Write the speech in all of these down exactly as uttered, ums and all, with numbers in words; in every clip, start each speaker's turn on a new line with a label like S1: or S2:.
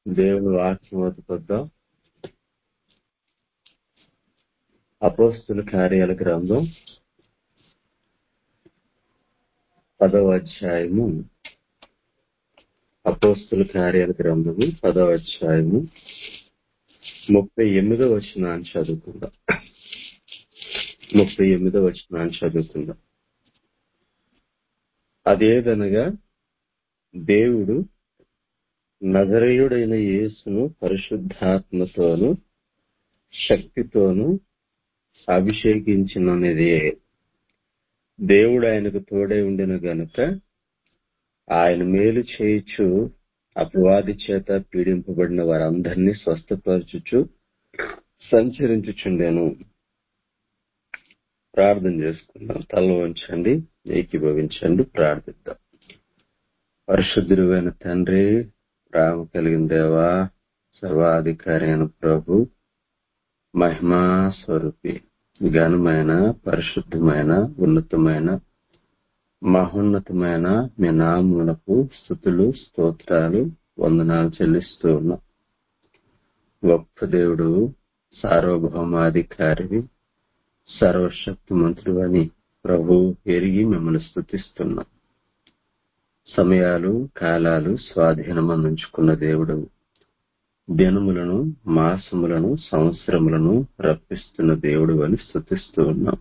S1: దేవుని వాక్యం వద్దుకొద్దాం. అపోస్తుల కార్యాల గ్రంథం పదవ అధ్యాయము అపోస్తుల కార్యాల గ్రంథము పదవ అధ్యాయము ముప్పై ఎనిమిదో వచనాన్ని చదువుకుందాం. ముప్పై ఎనిమిదో వచనాన్ని చదువుకుందాం. అదేదనగా దేవుడు నజరేయుడైన యేసును పరిశుద్ధాత్మతోను శక్తితోను అభిషేకించినదే. దేవుడు ఆయనకు తోడై ఉండిన గనుక ఆయన మేలు చేయుచు అపవాది చేత పీడింపబడిన వారందరినీ స్వస్థపరచుచు సంచరించుచుండెను. ప్రార్థన చేసుకుందాం. తల వంచండి, ఏకీభవించండి, ప్రార్థిద్దాం. పరిశుద్ధుడైన తండ్రి, ప్రేమ కలిగిన దేవా, సర్వాధికారి అయిన ప్రభు, మహిమా స్వరూపి, ఘనమైన పరిశుద్ధమైన ఉన్నతమైన మహోన్నతమైన మీ నామమునకు స్తుతులు స్తోత్రాలు వందనాలు చెల్లిస్తూ ఉన్నాం. గొప్ప దేవుడు, సార్వభౌమాధికారివి, సర్వశక్తిమంతుడు అని ప్రభు ఎరిగి మిమ్మల్ని స్తుతిస్తున్నాం. సమయాలు కాలాలు స్వాధీనమందుంచుకున్న దేవుడు, దినములను మాసములను సంవత్సరములను రప్పిస్తున్న దేవుడు అని స్తుతిస్తూ ఉన్నాం.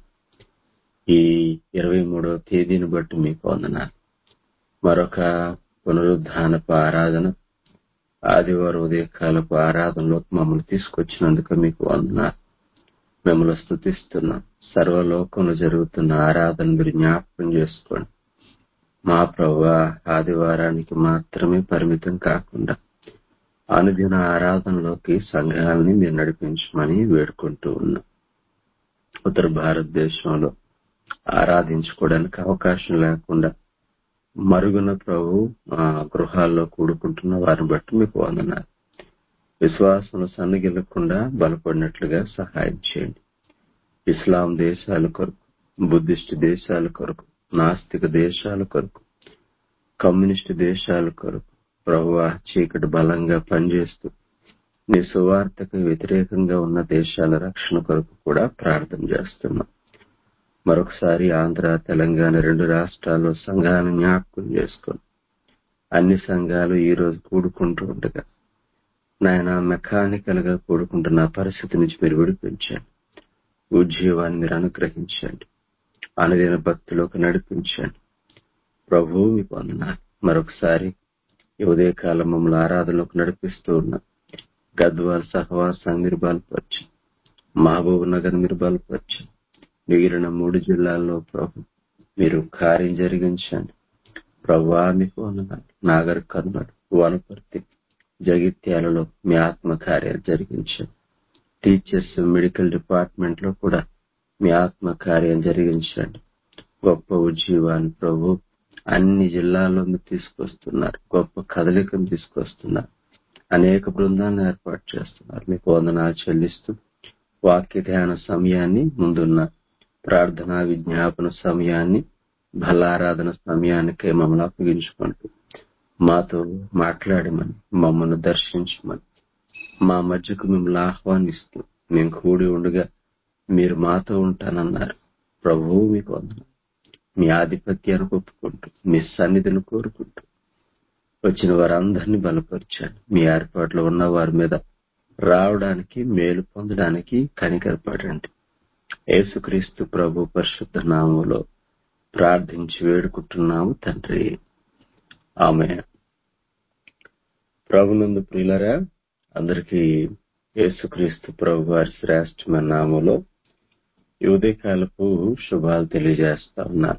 S1: ఈ ఇరవై మూడవ తేదీని బట్టి మీకు వందనాలు. మరొక పునరుద్ధానపు ఆరాధన, ఆదివారం ఉదయకాలపు ఆరాధనలోకి మమ్మల్ని తీసుకొచ్చినందుకు మీకు వందనాలు. మిమ్మల్ని స్తుతిస్తున్నాం. సర్వలోకంలో జరుగుతున్న ఆరాధన మీరు జ్ఞాపకం చేసుకోండి. మా ప్రభువా, ఆదివారానికి మాత్రమే పరిమితం కాకుండా అనుదిన ఆరాధనలోకి సంఘాలని మీరు నడిపించమని వేడుకుంటూ ఉన్నాం. ఉత్తర భారతదేశంలో ఆరాధించుకోవడానికి అవకాశం లేకుండా మరుగున ప్రభు గృహాల్లో కూడుకుంటున్న వారిని బట్టి మీకు వందనాలు. విశ్వాసంలో సన్నగిల్లకుండా బలపడినట్లుగా సహాయం చేయండి. ఇస్లాం దేశాల కొరకు, బుద్ధిస్ట్ దేశాల కొరకు, నాస్తిక దేశాల కొరకు, కమ్యూనిస్ట్ దేశాల కొరకు ప్రభువా, చీకటి బలంగా పనిచేస్తూ నీ సువార్తకు వ్యతిరేకంగా ఉన్న దేశాల రక్షణ కొరకు కూడా ప్రార్థన చేస్తున్నాం. మరొకసారి ఆంధ్ర, తెలంగాణ రెండు రాష్ట్రాల్లో సంఘాలను జ్ఞాపకం చేసుకొని అన్ని సంఘాలు ఈ రోజు కూడుకుంటూ ఉండగా నాయన మెకానికల్ గా కూడుకుంటున్న పరిస్థితి నుంచి మీరు విడిపించండి. ఉజ్జీవాన్ని మీరు అనుగ్రహించండి. అనుదిన భక్తిలోకి నడిపించండి. ప్రభువు మీకు వందనాలు. మరొకసారి ఈ ఉదయకాలం మమ్మల్ని ఆరాధనలోకి నడిపిస్తూ ఉన్నాం. గద్వాల్ సహవాసాన్ని మీరు బలపరచు, మహబూబ్ నగర్ మీరు బలపరచు, మిగిలిన మూడు జిల్లాల్లో ప్రభు మీరు కార్యం జరిగించండి. ప్రభువా మీకు వందనాలు. నాగర్ కర్నూలు, వనపర్తి, జగిత్యాలలో మీ ఆత్మ కార్యాలు జరిగించండి. టీచర్స్, మెడికల్ డిపార్ట్మెంట్ లో కూడా మీ ఆత్మ కార్యం జరిగించండి. గొప్ప ఉజ్జీవాన్ని ప్రభు అన్ని జిల్లాల్లో మీరు తీసుకొస్తున్నారు. గొప్ప కదలికను తీసుకొస్తున్నారు. అనేక బృందాలను ఏర్పాటు చేస్తున్నారు. మీకు వందనాలు చెల్లిస్తూ వాక్య ధ్యాన సమయాన్ని, ముందున్న ప్రార్థనా విజ్ఞాపన సమయాన్ని, బలారాధన సమయానికై మమ్మల్ని అప్పగించుకుంటూ మాతో మాట్లాడమని, మమ్మల్ని దర్శించమని, మా మధ్యకు మిమ్మల్ని ఆహ్వానిస్తూ మేము కూడి ఉండగా మీరు మాతో ఉంటానన్నారు. ప్రభువు మీకు వందనాలు. మీ ఆధిపత్యాన్ని ఒప్పుకుంటూ మీ సన్నిధిని కోరుకుంటూ వచ్చిన వారందరినీ బలపరచండి. మీ ఏర్పాట్లో ఉన్న వారి మీద రావడానికి, మేలు పొందడానికి కనికరపడండి. యేసుక్రీస్తు ప్రభు పరిశుద్ధ నామములో ప్రార్థించి వేడుకుంటున్నాము తండ్రి, ఆమేన్. ప్రభునందు ప్రియులారా, అందరికీ యేసుక్రీస్తు ప్రభు వారి శ్రేష్టమైన నామములో ఈ ఉదయకాలపు శుభాలు తెలియజేస్తా ఉన్నాను.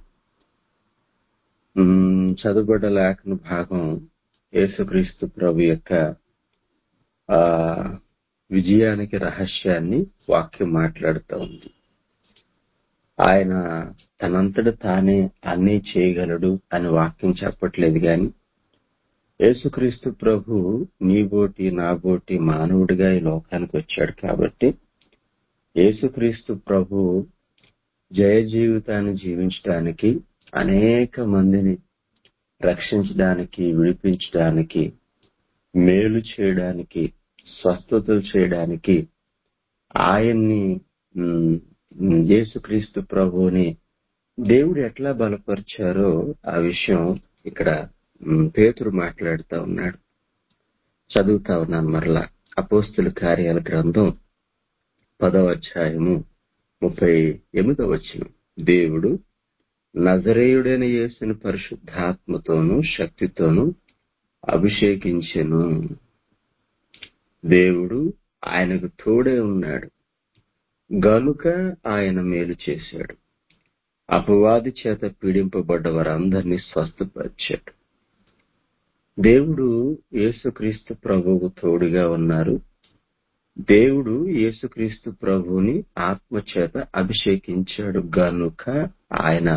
S1: చదువుబడ్డ లేఖన భాగం యేసుక్రీస్తు ప్రభు యొక్క ఆ విజయానికి రహస్యాన్ని వాక్యం మాట్లాడుతూ ఉంది. ఆయన తనంతట తానే అన్నీ చేయగలడు అని వాక్యం చెప్పట్లేదు, గాని యేసుక్రీస్తు ప్రభు నీబోటి నాబోటి మానవుడిగా ఈ లోకానికి వచ్చాడు కాబట్టి యేసుక్రీస్తు ప్రభు జయ జీవితాన్ని జీవించడానికి, అనేక మందిని రక్షించడానికి, విడిపించడానికి మేలు చేయడానికి, స్వస్థతలు చేయడానికి ఆయన్ని ఉమ్, ఉమ్, యేసుక్రీస్తు ప్రభువుని దేవుడు ఎట్లా బలపరిచారో ఆ విషయం ఇక్కడ ఉమ్, పేతురు మాట్లాడుతా ఉన్నాడు. చదువుతా ఉన్నాను మరలా. అపోస్తుల కార్యాల గ్రంథం పదవ అధ్యాయము ముప్పై ఎనిమిదవ వచనం. దేవుడు నజరేయుడైన యేసుని పరిశుద్ధాత్మతోనూ శక్తితోనూ అభిషేకించెను. దేవుడు ఆయనకు తోడే ఉన్నాడు గనుక ఆయన మేలు చేశాడు. అపవాది చేత పీడింపబడ్డ వారందరినీ స్వస్థపరిచాడు. దేవుడు యేసుక్రీస్తు ప్రభువుకు తోడుగా ఉన్నారు. దేవుడు యేసుక్రీస్తు ప్రభువుని ఆత్మ చేత అభిషేకించాడు గనుక ఆయన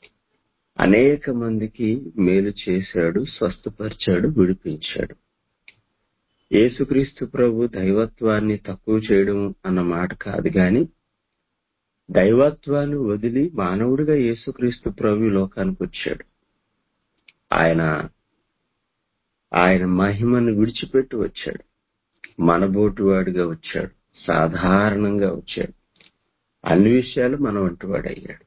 S1: అనేక మందికి మేలు చేశాడు, స్వస్థపరిచాడు, విడిపించాడు. యేసుక్రీస్తు ప్రభు దైవత్వాన్ని తక్కువ చేయడం అన్న మాట కాదు గాని, దైవత్వాన్ని వదిలి మానవుడిగా యేసుక్రీస్తు ప్రభు ఈ లోకానికి వచ్చాడు. ఆయన ఆయన మహిమను విడిచిపెట్టి వచ్చాడు. మనబోటివాడిగా వచ్చాడు, సాధారణంగా వచ్చాడు. అన్ని విషయాలు మన వంటివాడు అయ్యాడు.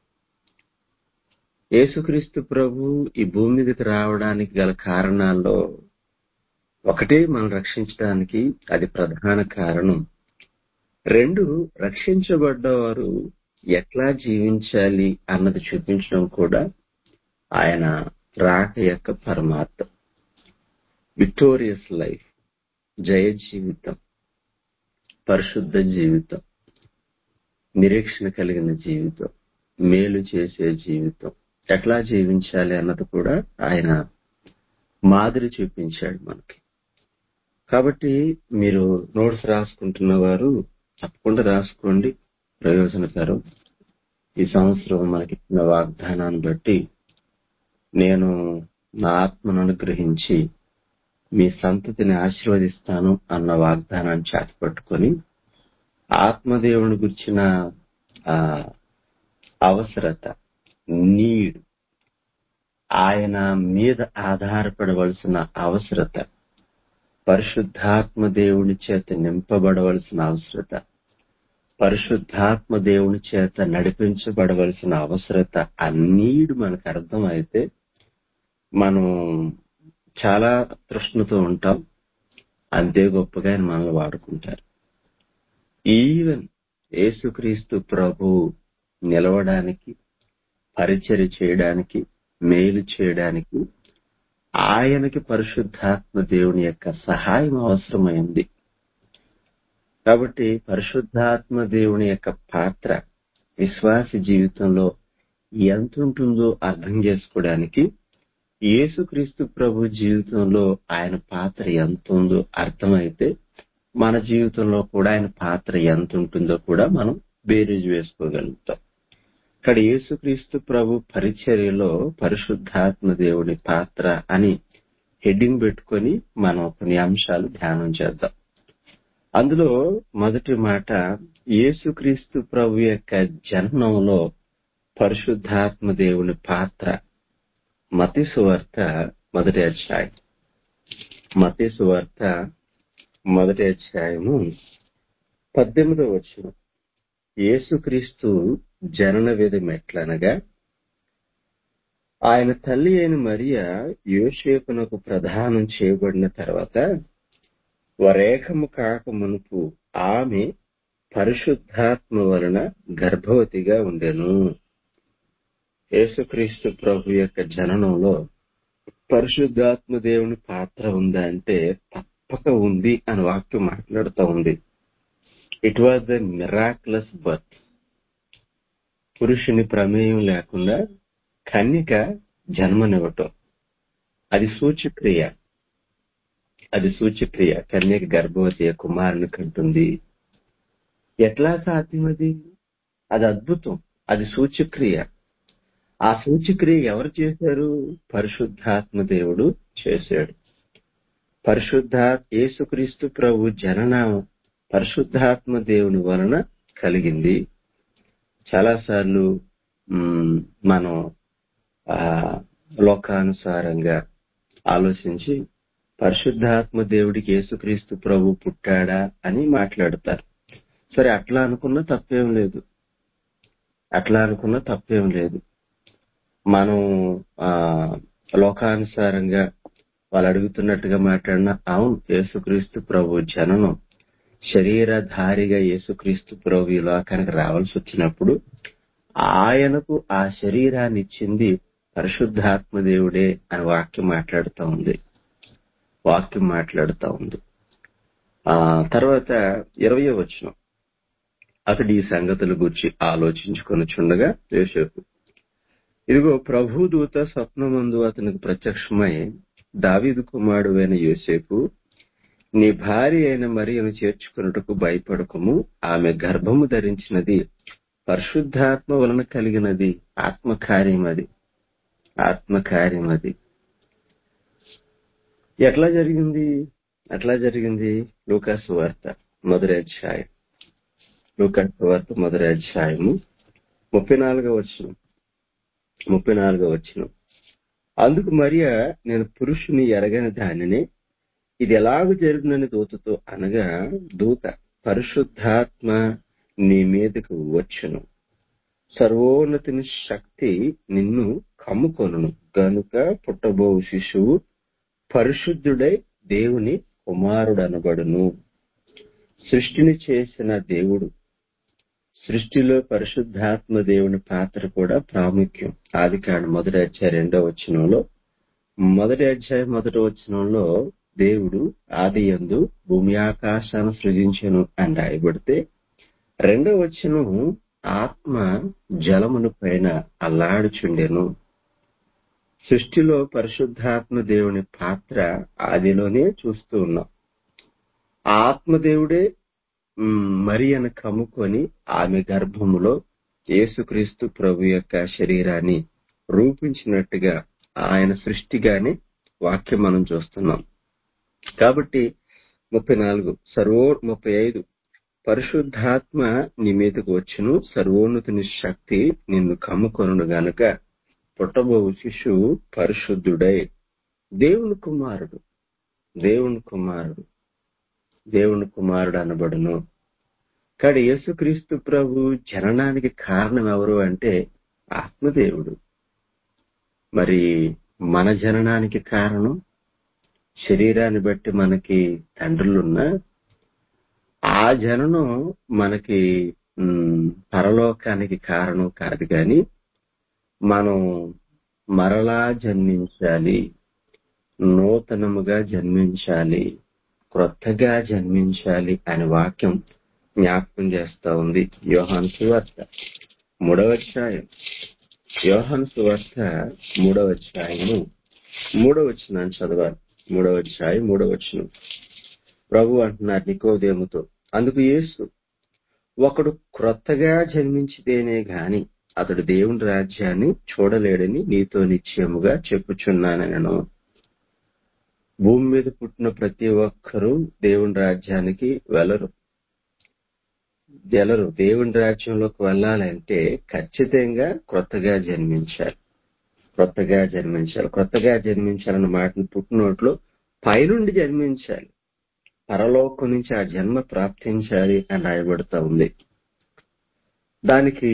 S1: యేసుక్రీస్తు ప్రభు ఈ భూమి మీదకి రావడానికి గల కారణాల్లో ఒకటి, మనం రక్షించడానికి, అది ప్రధాన కారణం. రెండు, రక్షించబడ్డవారు ఎట్లా జీవించాలి అన్నది చూపించడం కూడా ఆయన రాక యొక్క పరమార్థం. విక్టోరియస్ లైఫ్, జయ జీవితం, పరిశుద్ధ జీవితం, నిరీక్షణ కలిగిన జీవితం, మేలు చేసే జీవితం ఎట్లా జీవించాలి అన్నది కూడా ఆయన మాదిరి చూపించాడు మనకి. కాబట్టి మీరు నోట్స్ రాసుకుంటున్న వారు తప్పకుండా రాసుకోండి, ప్రయోజనకరం. ఈ సంవత్సరం మనకిచ్చిన వాగ్దానాన్ని బట్టి నేను నా ఆత్మను అనుగ్రహించి మీ సంతతిని ఆశీర్వదిస్తాను అన్న వాగ్దానాన్ని చేతపట్టుకొని ఆత్మదేవుని గురించిన ఆ అవసరత, నీడ్, ఆయన మీద ఆధారపడవలసిన అవసరత, పరిశుద్ధాత్మ దేవుని చేత నింపబడవలసిన అవసరత, పరిశుద్ధాత్మ దేవుని చేత నడిపించబడవలసిన అవసరత, ఆ నీడ్ మనకు అర్థమైతే మనం చాలా తృష్ణతో ఉంటాం. అంతే గొప్పగా ఆయన మనల్ని వాడుకుంటారు. ఈవెన్ యేసుక్రీస్తు ప్రభు నిలవడానికి, పరిచర్య చేయడానికి, మేలు చేయడానికి ఆయనకి పరిశుద్ధాత్మ దేవుని యొక్క సహాయం అవసరమైంది. కాబట్టి పరిశుద్ధాత్మ దేవుని యొక్క పాత్ర విశ్వాస జీవితంలో ఎంత ఉంటుందో అర్థం చేసుకోవడానికి యేసుక్రీస్తు ప్రభు జీవితంలో ఆయన పాత్ర ఎంత ఉందో అర్థమైతే మన జీవితంలో కూడా ఆయన పాత్ర ఎంత ఉంటుందో కూడా మనం బేరీజు వేసుకోగలుగుతాం. ఇక్కడ యేసుక్రీస్తు ప్రభు పరిచర్యలో పరిశుద్ధాత్మ దేవుని పాత్ర అని హెడ్డింగ్ పెట్టుకొని మనం కొన్ని అంశాలు ధ్యానం చేద్దాం. అందులో మొదటి మాట, యేసుక్రీస్తు ప్రభు యొక్క జననంలో పరిశుద్ధాత్మ దేవుని పాత్ర. మత్తయి సువార్త మొదటి అధ్యాయం మత్తయి సువార్త మొదటి అధ్యాయము పద్దెనిమిదవ వచనం. యేసుక్రీస్తు జనన విధం ఎట్లనగా, ఆయన తల్లి అయిన మరియ యోసేపునకు ప్రదానం చేయబడిన తర్వాత వరేకము కాక మునుపు ఆమె పరిశుద్ధాత్మ వలన గర్భవతిగా ఉండెను. యేసుక్రీస్తు ప్రభు యొక్క జననంలో పరిశుద్ధాత్మ దేవుని పాత్ర ఉందా అంటే తప్పక ఉంది అని వాక్యం మాట్లాడుతూ ఉంది. It was the miraculous birth. పురుషుని ప్రమేయం లేకుండా కన్యక జన్మనివ్వటం, అది సూచక్రియ. అది సూచక్రియ. కన్యక గర్భవతి కుమారుని కంటుంది. ఎట్లా సాధ్యం అది? అది అద్భుతం. అది సూచక్రియ. ఆ సూచక్రియ ఎవరు చేశారు? పరిశుద్ధాత్మ దేవుడు చేశాడు. పరిశుద్ధ యేసుక్రీస్తు ప్రభు జననం పరిశుద్ధాత్మ దేవుని వలన కలిగింది. చాలాసార్లు మనం ఆ లోకానుసారంగా ఆలోచించి పరిశుద్ధాత్మ దేవుడికి యేసుక్రీస్తు ప్రభు పుట్టాడా అని మాట్లాడతారు. సరే, అట్లా అనుకున్నా తప్పేం లేదు. అట్లా అనుకున్నా తప్పేం లేదు. మనం ఆ లోకానుసారంగా వాళ్ళు అడుగుతున్నట్టుగా మాట్లాడినా, అవును, యేసుక్రీస్తు ప్రభు జననం, శరీరధారిగా యేసుక్రీస్తు ప్రభు ఈ లోకానికి రావాల్సి వచ్చినప్పుడు ఆయనకు ఆ శరీరాన్ని ఇచ్చింది పరిశుద్ధాత్మ దేవుడే అని వాక్యం మాట్లాడుతూ ఉంది. వాక్యం మాట్లాడుతూ ఉంది. ఆ తర్వాత ఇరవయో వచనం, అతడు ఈ సంగతుల గురించి ఆలోచించుకొనుచుండగా యోసేపు, ఇదిగో ప్రభు దూత స్వప్నమందు అతనికి ప్రత్యక్షమై, దావీదు కుమారుడైన యోసేపు, నీ భార్య అయిన మరియను చేర్చుకొనుటకు భయపడకము, ఆమె గర్భము ధరించినది పరిశుద్ధాత్మ వలన కలిగినది. ఆత్మకార్యం అది. ఆత్మకార్యం అది. ఎట్లా జరిగింది? ఎట్లా జరిగింది? లూకాసు వార్త మొదటి అధ్యాయం లూకాసు వార్త మొదటి అధ్యాయము ముప్పై నాలుగో వచనం ముప్పై నాలుగో వచనం అందుకు మరియ, నేను పురుషుని ఎరగని దానిని, ఇది ఎలాగూ జరుగునని దూతతో అనగా, దూత, పరిశుద్ధాత్మ నీ మీదకు వచ్చును, సర్వోన్నతిని శక్తి నిన్ను కమ్ముకొనును, గనుక పుట్టబో శిశువు పరిశుద్ధుడై దేవుని కుమారుడనబడును. సృష్టిని చేసిన దేవుడు, సృష్టిలో పరిశుద్ధాత్మ దేవుని పాత్ర కూడా ప్రాముఖ్యం. ఆదికాండం మొదటి అధ్యాయం రెండో వచనంలో మొదటి అధ్యాయం మొదటి వచనంలో దేవుడు ఆదియందు భూమి ఆకాశాన్ని సృజించెను అని రాయబడితే, రెండో వచనం ఆత్మ జలమును పైన అల్లాడుచుండెను. సృష్టిలో పరిశుద్ధాత్మ దేవుని పాత్ర ఆదిలోనే చూస్తూ ఉన్నాం. ఆత్మదేవుడే మరియను కమ్ముకొని ఆమె గర్భములో యేసుక్రీస్తు ప్రభు యొక్క శరీరాన్ని రూపించినట్టుగా ఆయన సృష్టిగానే వాక్యం మనం చూస్తున్నాం. కాబట్టి ముప్పై నాలుగు సర్వో ముప్పై ఐదు పరిశుద్ధాత్మ నీ మీదకు వచ్చును, సర్వోన్నతుని శక్తి నిన్ను కమ్ముకొనును, గనుక పుట్టబోవు శిశువు పరిశుద్ధుడై దేవుని కుమారుడు దేవుని కుమారుడు దేవుని కుమారుడు అనబడును. కానీ యేసుక్రీస్తు ప్రభు జననానికి కారణం ఎవరు అంటే ఆత్మదేవుడు. మరి మన జననానికి కారణం, శరీరాన్ని బట్టి మనకి తండ్రులున్నా, ఆ జననం మనకి పరలోకానికి కారణం కాదు. కానీ మనం మరలా జన్మించాలి, నూతనముగా జన్మించాలి, క్రొత్తగా జన్మించాలి అనే వాక్యం జ్ఞాపకం చేస్తా ఉంది. యోహాను సువార్త మూడవ అధ్యాయం యోహాను సువార్త మూడవ అధ్యాయము మూడవ వచనాన్ని చదవాలి. మూడవ అధ్యాయం మూడవ వచనం ప్రభు అంటున్నారు నికోదేముతో, అందుకు యేసు, ఒకడు క్రొత్తగా జన్మించితేనే గాని అతడు దేవుని రాజ్యాన్ని చూడలేడని నీతో నిశ్చయముగా చెప్పుచున్నానెను. భూమి మీద పుట్టిన ప్రతి ఒక్కరూ దేవుని రాజ్యానికి వెళ్ళరు వెళ్ళరు దేవుని రాజ్యంలోకి వెళ్ళాలంటే ఖచ్చితంగా క్రొత్తగా జన్మించాలి. క్రొత్తగా జన్మించాలి క్రొత్తగా జన్మించాలన్న మాటను పుట్టినోట్లో పైనుండి జన్మించాలి, పరలోకం నుంచి ఆ జన్మ ప్రాప్తించాలి అని రాయబడుతూ ఉంది. దానికి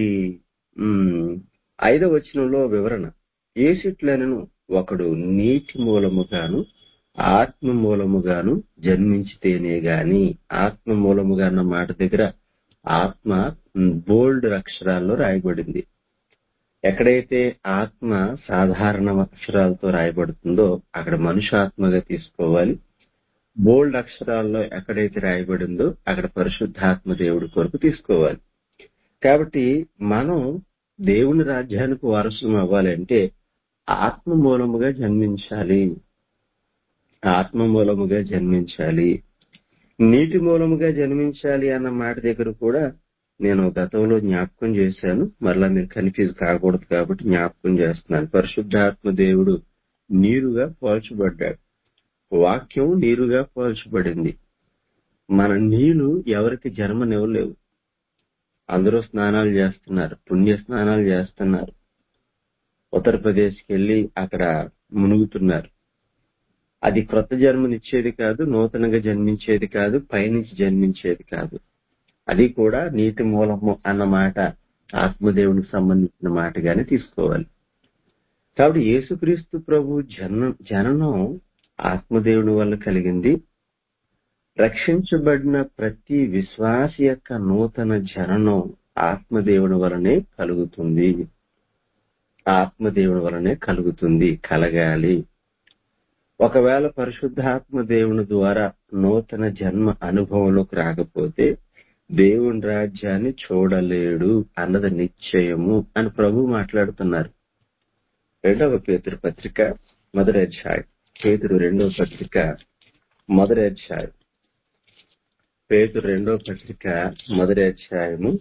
S1: ఐదవ వచనంలో వివరణ, ఏసిట్లనను ఒకడు నీటి మూలముగాను ఆత్మ మూలముగాను జన్మించితేనే గాని. ఆత్మ మూలముగా అన్న మాట దగ్గర ఆత్మ బోల్డ్ అక్షరాల్లో రాయబడింది. ఎక్కడైతే ఆత్మ సాధారణ అక్షరాలతో రాయబడుతుందో అక్కడ మనుషాత్మగా తీసుకోవాలి. బోల్డ్ అక్షరాల్లో ఎక్కడైతే రాయబడిందో అక్కడ పరిశుద్ధాత్మ దేవుడి కొరకు తీసుకోవాలి. కాబట్టి మనం దేవుని రాజ్యానికి వారసులం అవ్వాలంటే ఆత్మ మూలముగా జన్మించాలి. ఆత్మ మూలముగా జన్మించాలి. నీటి మూలముగా జన్మించాలి అన్న మాట దగ్గర కూడా నేను గతంలో జ్ఞాపకం చేశాను. మరలా మీరు కన్ఫ్యూజ్ కాకూడదు కాబట్టి జ్ఞాపకం చేస్తున్నాను. పరిశుద్ధాత్మ దేవుడు నీరుగా పోల్చబడ్డాడు. వాక్యం నీరుగా పోల్చబడింది. మన నీళ్లు ఎవరికి జన్మనివ్వలేవు. అందరూ స్నానాలు చేస్తున్నారు, పుణ్య స్నానాలు చేస్తున్నారు, ఉత్తరప్రదేశ్కి వెళ్ళి అక్కడ మునుగుతున్నారు. అది క్రొత్త జన్మనిచ్చేది కాదు, నూతనంగా జన్మించేది కాదు, పైనుంచి జన్మించేది కాదు. అది కూడా నీటి మూలము అన్న మాట ఆత్మదేవునికి సంబంధించిన మాటగానే తీసుకోవాలి. కాబట్టి యేసుక్రీస్తు ప్రభు జన జననం ఆత్మదేవుని వల్ల కలిగింది. రక్షించబడిన ప్రతి విశ్వాసి యొక్క నూతన జననం ఆత్మదేవుని వలనే కలుగుతుంది. ఆత్మదేవుని వలనే కలుగుతుంది, కలగాలి. ఒకవేళ పరిశుద్ధాత్మ దేవుని ద్వారా నూతన జన్మ అనుభవంలోకి రాకపోతే దేవుని రాజ్యాన్ని చూడలేడు అన్నది నిశ్చయము అని ప్రభు మాట్లాడుతున్నారు. రెండవ పేతురు పత్రిక మొదటి అధ్యాయం. పేతురు రెండవ పత్రిక మొదటి అధ్యాయం. పేతురు రెండవ పత్రిక మొదటి అధ్యాయము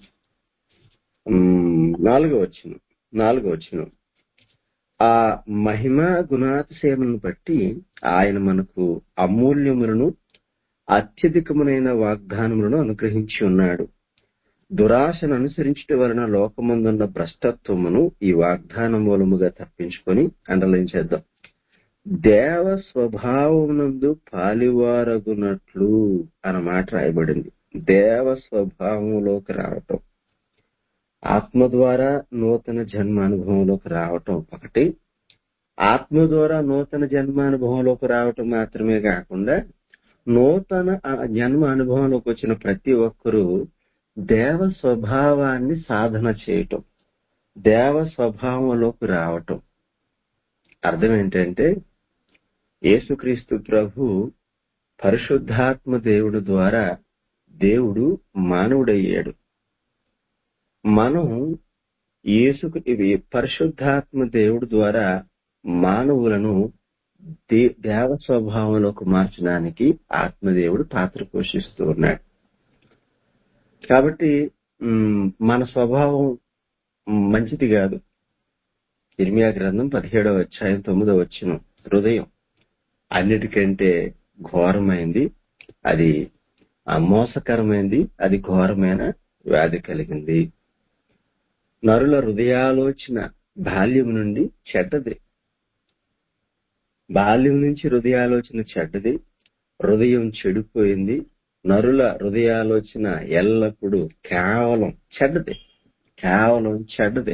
S1: నాలుగో వచనం నాలుగో వచనం ఆ మహిమ గుణాతిశయములను బట్టి ఆయన మనకు అమూల్యములను అత్యధికమునైన వాగ్దానములను అనుగ్రహించి ఉన్నాడు. దురాశను అనుసరించడం వలన లోకమందున్న భ్రష్టత్వమును ఈ వాగ్దానం మూలముగా తప్పించుకొని అండర్లైన్ చేద్దాం. దేవ స్వభావమునందు పాలివారగునట్లు అన్నమాట రాయబడింది. దేవ స్వభావంలోకి రావటం, ఆత్మ ద్వారా నూతన జన్మ అనుభవంలోకి రావటం ఒకటి. ఆత్మ ద్వారా నూతన జన్మ అనుభవంలోకి రావటం మాత్రమే కాకుండా నూతన జన్మ అనుభవంలోకి వచ్చిన ప్రతి ఒక్కరూ దేవ స్వభావాన్ని సాధన చేయటం, దేవ స్వభావంలోకి రావటం. అర్థం ఏంటంటే యేసుక్రీస్తు ప్రభు పరిశుద్ధాత్మ దేవుడి ద్వారా దేవుడు మానవుడయ్యాడు. మనం యేసు పరిశుద్ధాత్మ దేవుడి ద్వారా మానవులను దేవ స్వభావంలోకి మార్చడానికి ఆత్మదేవుడు పాత్ర పోషిస్తూ ఉన్నాడు. కాబట్టి మన స్వభావం మంచిది కాదు. ఇర్మియా గ్రంథం పదిహేడవ అధ్యాయం తొమ్మిదవ వచనం, హృదయం అన్నిటికంటే ఘోరమైంది, అది మోసకరమైంది, అది ఘోరమైన వ్యాధి కలిగింది. నరుల హృదయాలోచన బాల్యం నుండి చెడ్డది. బాల్యం నుంచి హృదయాలోచన చెడ్డది. హృదయం చెడిపోయింది. నరుల హృదయాలోచన ఎల్లప్పుడూ కేవలం చెడ్డది, కేవలం చెడ్డది.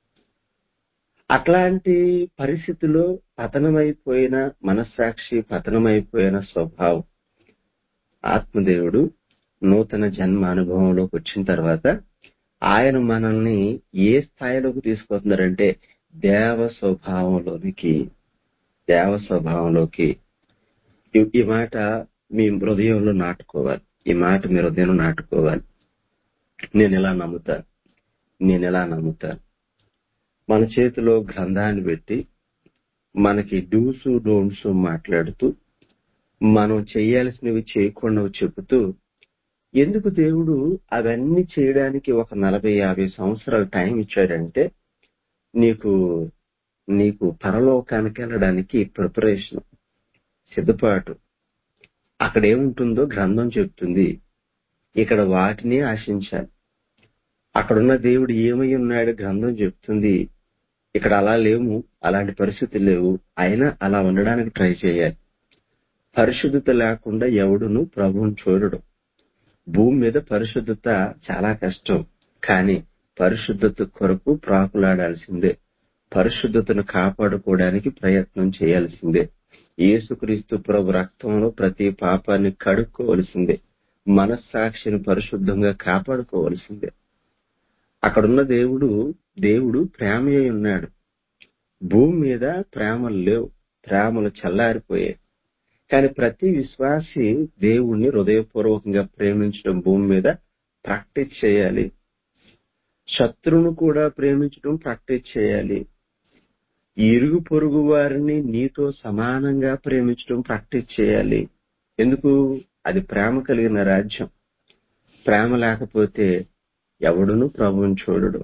S1: అట్లాంటి పరిస్థితిలో పతనమైపోయిన మనస్సాక్షి, పతనమైపోయిన స్వభావం ఆత్మదేవుడు నూతన జన్మ అనుభవంలోకి వచ్చిన తర్వాత ఆయన మనల్ని ఏ స్థాయిలోకి తీసుకొస్తున్నారంటే దేవ స్వభావంలోనికి, దేవ స్వభావంలోకి. ఈ మాట మీ హృదయంలో నాటుకోవాలి. ఈ మాట మీ హృదయంలో నాటుకోవాలి. నేను ఎలా నమ్ముతాను, నేను ఎలా నమ్ముతాను. మన చేతిలో గ్రంథాన్ని పెట్టి మనకి డూసు డోంట్స్ మాట్లాడుతూ మనం చేయాల్సినవి చేయకుండా చెబుతూ, ఎందుకు దేవుడు అవన్నీ చేయడానికి ఒక నలభై యాభై సంవత్సరాలు టైం ఇచ్చాడంటే నీకు నీకు పరలోకానికి వెళ్ళడానికి ప్రిపరేషన్, సిద్ధపాటు. అక్కడ ఏముంటుందో గ్రంథం చెప్తుంది. ఇక్కడ వాటిని ఆశించాలి. అక్కడున్న దేవుడు ఏమై ఉన్నాడు గ్రంథం చెప్తుంది. ఇక్కడ అలా లేవు, అలాంటి పరిస్థితులు లేవు. అయినా అలా ఉండడానికి ట్రై చేయాలి. పరిశుద్ధత లేకుండా ఎవడును ప్రభువుని చూడడు. భూమి మీద పరిశుద్ధత చాలా కష్టం, కానీ పరిశుద్ధత కొరకు ప్రాకులాడాల్సిందే. పరిశుద్ధతను కాపాడుకోవడానికి ప్రయత్నం చేయాల్సిందే. యేసుక్రీస్తు ప్రభు రక్తంలో ప్రతి పాపాన్ని కడుక్కోవలసిందే. మనస్సాక్షిని పరిశుద్ధంగా కాపాడుకోవలసిందే. అక్కడున్న దేవుడు దేవుడు ప్రేమయ్య ఉన్నాడు. భూమి మీద ప్రేమలు లేవు, ప్రేమలు చల్లారిపోయాయి. కానీ ప్రతి విశ్వాసి దేవుణ్ణి హృదయపూర్వకంగా ప్రేమించడం భూమి మీద ప్రాక్టీస్ చేయాలి. శత్రువును కూడా ప్రేమించడం ప్రాక్టీస్ చేయాలి. ఇరుగు పొరుగు వారిని నీతో సమానంగా ప్రేమించడం ప్రాక్టీస్ చేయాలి. ఎందుకు? అది ప్రేమ కలిగిన రాజ్యం. ప్రేమ లేకపోతే ఎవడును ప్రభువుని చూడడు.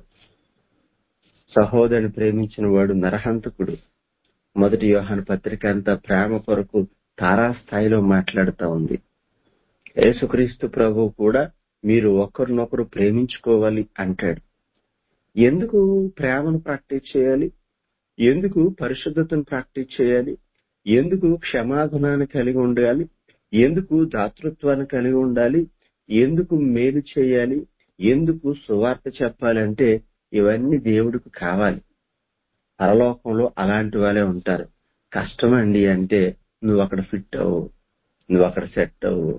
S1: సహోదరుని ప్రేమించిన వాడు నరహంతకుడు. మొదటి యోహాను పత్రిక అంతా ప్రేమ కొరకు తారాస్థాయిలో మాట్లాడుతూ ఉంది. యేసుక్రీస్తు ప్రభు కూడా మీరు ఒకరినొకరు ప్రేమించుకోవాలి అంటాడు. ఎందుకు ప్రేమను ప్రాక్టీస్ చేయాలి? ఎందుకు పరిశుద్ధతను ప్రాక్టీస్ చేయాలి? ఎందుకు క్షమాగుణాన్ని కలిగి ఉండాలి, ఎందుకు దాతృత్వాన్ని కలిగి ఉండాలి, ఎందుకు మేలు చేయాలి, ఎందుకు సువార్త చెప్పాలంటే ఇవన్నీ దేవుడికి కావాలి. పరలోకంలో అలాంటి వాళ్ళే ఉంటారు. కష్టమండి అంటే నువ్వు అక్కడ ఫిట్ అవ్వు, నువ్వు అక్కడ సెట్ అవ్వు.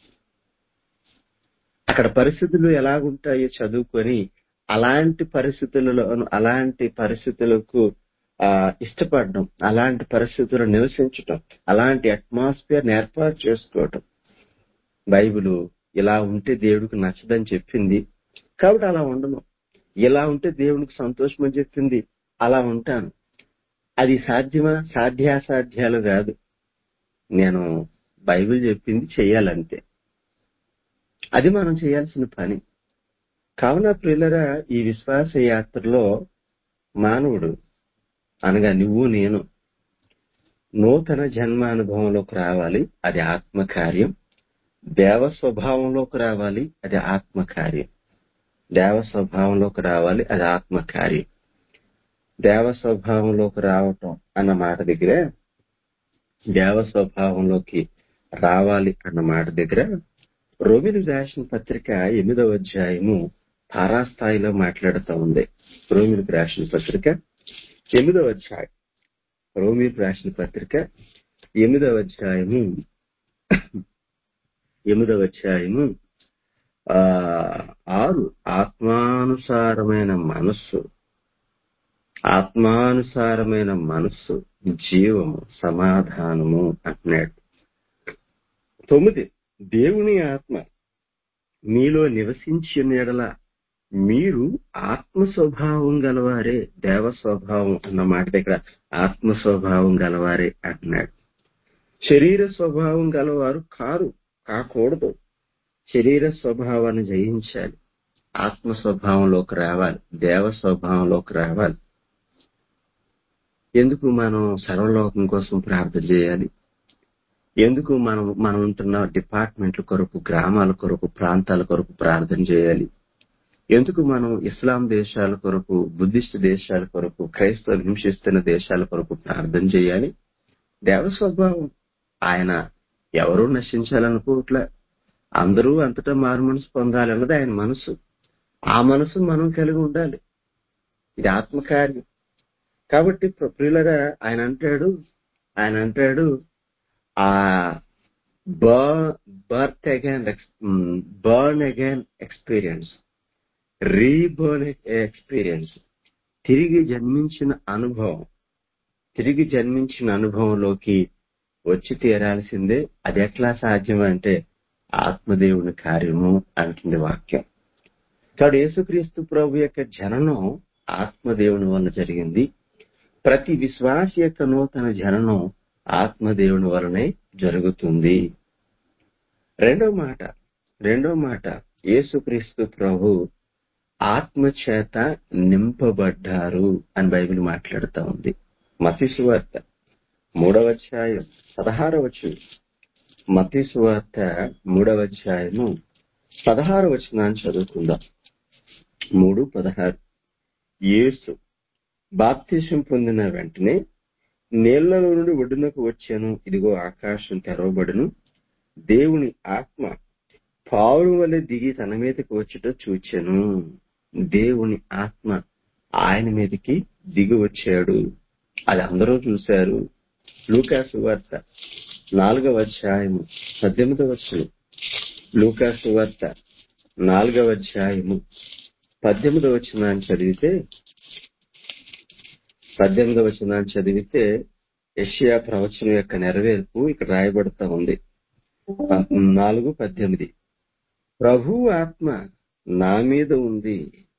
S1: అక్కడ పరిస్థితులు ఎలాగుంటాయో చదువుకొని అలాంటి పరిస్థితులలో అలాంటి పరిస్థితులకు ఆ ఇష్టపడడం, అలాంటి పరిస్థితుల్లో నివసించటం, అలాంటి అట్మాస్ఫియర్ ఏర్పాటు చేసుకోవటం. బైబిల్ ఇలా ఉంటే దేవుడికి నచ్చదని చెప్పింది కాబట్టి అలా ఉండను, ఇలా ఉంటే దేవునికి సంతోషం అని చెప్పింది అలా ఉంటాను. అది సాధ్యమా? సాధ్యాసాధ్యాలు కాదు. నేను బైబిల్ చెప్పింది చెయ్యాలంతే. అది మనం చేయాల్సిన పని. కావున ప్రియులరా, ఈ విశ్వాస యాత్రలో మానవుడు అనగా నువ్వు నేను నూతన జన్మానుభవంలోకి రావాలి, అది ఆత్మకార్యం. దేవ స్వభావంలోకి రావాలి, అది ఆత్మకార్యం. దేవ స్వభావంలోకి రావాలి, అది ఆత్మకార్యం. దేవ స్వభావంలోకి రావటం అన్న మాట దగ్గర, దేవ స్వభావంలోకి రావాలి అన్న మాట దగ్గర రోమిలకు రాసిన పత్రిక ఎనిమిదవ అధ్యాయము తారాస్థాయిలో మాట్లాడుతూ ఉంది. రోమిలకు రాసిన పత్రిక ఎనిమిదవ అధ్యాయం రోమిలకు రాసిన పత్రిక ఎనిమిదవ అధ్యాయము ఎనిమిదవ అధ్యాయము ఆ ఆరు ఆత్మానుసారమైన మనస్సు ఆత్మానుసారమైన మనస్సు జీవము సమాధానము అంటున్నాడు. తొమ్మిది, దేవుని ఆత్మ మీలో నివసించిన ఎడల మీరు ఆత్మ స్వభావం గలవారే. దేవ స్వభావం అన్న మాట దగ్గర ఆత్మ స్వభావం గలవారే అంటున్నాడు. శరీర స్వభావం గలవారు కారు కాకూడదు. శరీర స్వభావాన్ని జయించాలి, ఆత్మ స్వభావంలోకి రావాలి, దేవ స్వభావంలోకి రావాలి. ఎందుకు మనం సర్వలోకం కోసం ప్రార్థన చేయాలి? ఎందుకు మనం మనం ఉంటున్న డిపార్ట్మెంట్ల కొరకు, గ్రామాల కొరకు, ప్రాంతాల కొరకు ప్రార్థన చేయాలి? ఎందుకు మనం ఇస్లాం దేశాల కొరకు, బుద్ధిస్ట్ దేశాల కొరకు, క్రైస్తవులు హింసిస్తున్న దేశాల కొరకు ప్రార్థన చేయాలి? దేవ స్వభావం. ఆయన ఎవరూ నశించాలనుకోవట్లే, అందరూ అంతటా మారు మనసు పొందాలన్నది ఆయన మనసు. ఆ మనసు మనం కలిగి ఉండాలి. ఇది ఆత్మకార్యం. కాబట్టి ప్రియులరా, ఆయన అంటాడు ఆయన అంటాడు ఆ birth again born again experience, reborn experience, తిరిగి జన్మించిన అనుభవం. తిరిగి జన్మించిన అనుభవంలోకి వచ్చి తీరాల్సిందే. అది ఎట్లా సాధ్యం అంటే ఆత్మదేవుని కార్యము అంటుంది వాక్యం. కాబట్టి యేసుక్రీస్తు ప్రభు యొక్క జననం ఆత్మదేవుని వలన జరిగింది. ప్రతి విశ్వాస యొక్క నూతన జననం ఆత్మదేవుని వలనే జరుగుతుంది. రెండో మాట రెండో మాట యేసుక్రీస్తు ప్రభు ఆత్మచేత నింపబడ్డారు అని బైబిల్ మాట్లాడుతూ ఉంది. మత్తయి సువార్త మూడవ అధ్యాయం పదహారవ వచనం. మత్తయి సువార్త మూడవ అధ్యాయము పదహారవ వచనాన్ని చదువుకుందాం. మూడు పదహారు. యేసు బాప్తిసం పొందిన వెంటనే నీళ్లలో నుండి ఒడ్డునకు వచ్చాను, ఇదిగో ఆకాశం తెరవబడును, దేవుని ఆత్మ పావురం వలె దిగి తన మీదకి వచ్చుట చూచెను. దేవుని ఆత్మ ఆయన మీదకి దిగి వచ్చాడు. అది అందరూ చూశారు. లూకా సువార్త నాలుగవ అధ్యాయము పద్దెనిమిదవ వచనం. లూకా సువార్త నాలుగవ అధ్యాయము పద్దెనిమిదవ వచనాన్ని చదివితే పద్దెనిమిదవ వచనాన్ని చదివితే యెషయా ప్రవచనం యొక్క నెరవేర్పు ఇక్కడ రాయబడుతూ ఉంది. నాలుగు పద్దెనిమిది. ప్రభు ఆత్మ నా మీద ఉంది.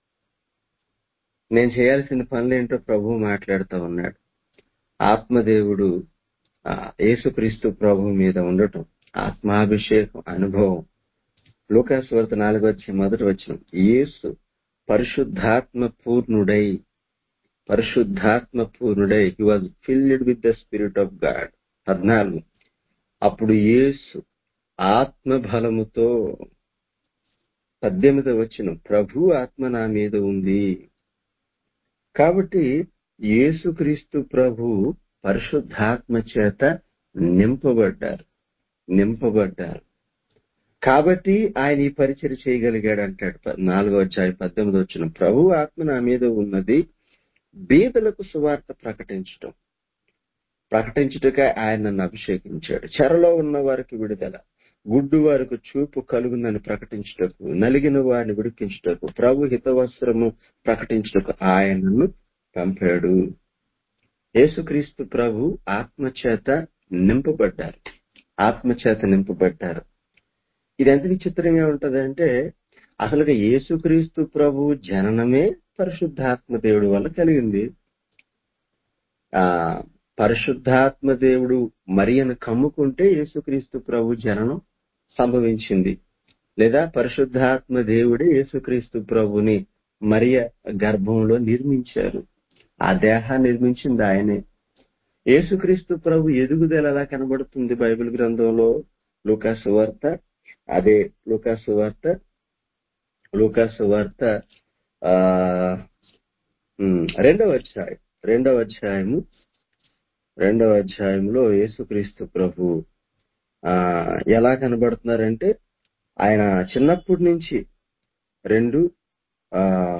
S1: నేను చేయాల్సిన పనులేంటో ప్రభు మాట్లాడుతూ ఉన్నాడు. ఆత్మదేవుడు యేసుక్రీస్తు ప్రభు మీద ఉండటం, ఆత్మాభిషేకం అనుభవం. లూకా సువార్త నాలుగో అధ్యాయం మొదటి వచనం. యేసు పరిశుద్ధాత్మ పూర్ణుడై పరిశుద్ధాత్మ పూర్ణుడై he was filled with the spirit of God. పద్నాలుగు. అప్పుడు యేసు ఆత్మ బలముతో. పద్దెనిమిదవ వచనం. ప్రభు ఆత్మ నా మీద ఉంది. కాబట్టి యేసుక్రీస్తు ప్రభు పరిశుద్ధాత్మ చేత నింపబడ్డారు నింపబడ్డారు కాబట్టి ఆయన ఈ పరిచయం చేయగలిగాడు అంటాడు. ప- నాలుగో అధ్యాయం పద్దెనిమిది వచ్చిన ప్రభు ఆత్మ నా మీద ఉన్నది, బీదలకు సువార్త ప్రకటించటం ప్రకటించుటగా ఆయన నన్ను అభిషేకించాడు. చెరలో ఉన్న వారికి విడుదల, గుడ్డు వారికి చూపు కలుగుందని ప్రకటించుటకు, నలిగిన వారిని విడిపించుటకు, ప్రభు హితవస్త్రము ప్రకటించుటకు ఆయనను పంపాడు. యేసుక్రీస్తు ప్రభు ఆత్మచేత నింపబడ్డారు ఆత్మచేత నింపబడ్డారు ఇది ఎంత విచిత్రంగా ఉంటదంటే, అసలుగా యేసుక్రీస్తు ప్రభు జననమే పరిశుద్ధాత్మ దేవుడి వల్ల కలిగింది. ఆ పరిశుద్ధాత్మ దేవుడు మరియను కమ్ముకుంటే యేసుక్రీస్తు ప్రభు జననం సంభవించింది. లేదా పరిశుద్ధాత్మ దేవుడే యేసుక్రీస్తు ప్రభుని మరియ గర్భంలో నిర్మించారు. ఆ దేహాన్ని నిర్మించింది ఆయనే. యేసుక్రీస్తు ప్రభు ఎదుగుదల ఎలా కనబడుతుంది బైబిల్ గ్రంథంలో? లూకాసు వార్త, అదే లూకాసు వార్త లూకాసు వార్త ఆ ఉమ్, రెండవ అధ్యాయం రెండవ అధ్యాయము రెండవ అధ్యాయంలో యేసుక్రీస్తు ప్రభు ఆ ఎలా కనబడుతున్నారంటే, ఆయన చిన్నప్పటి నుంచి రెండు ఆ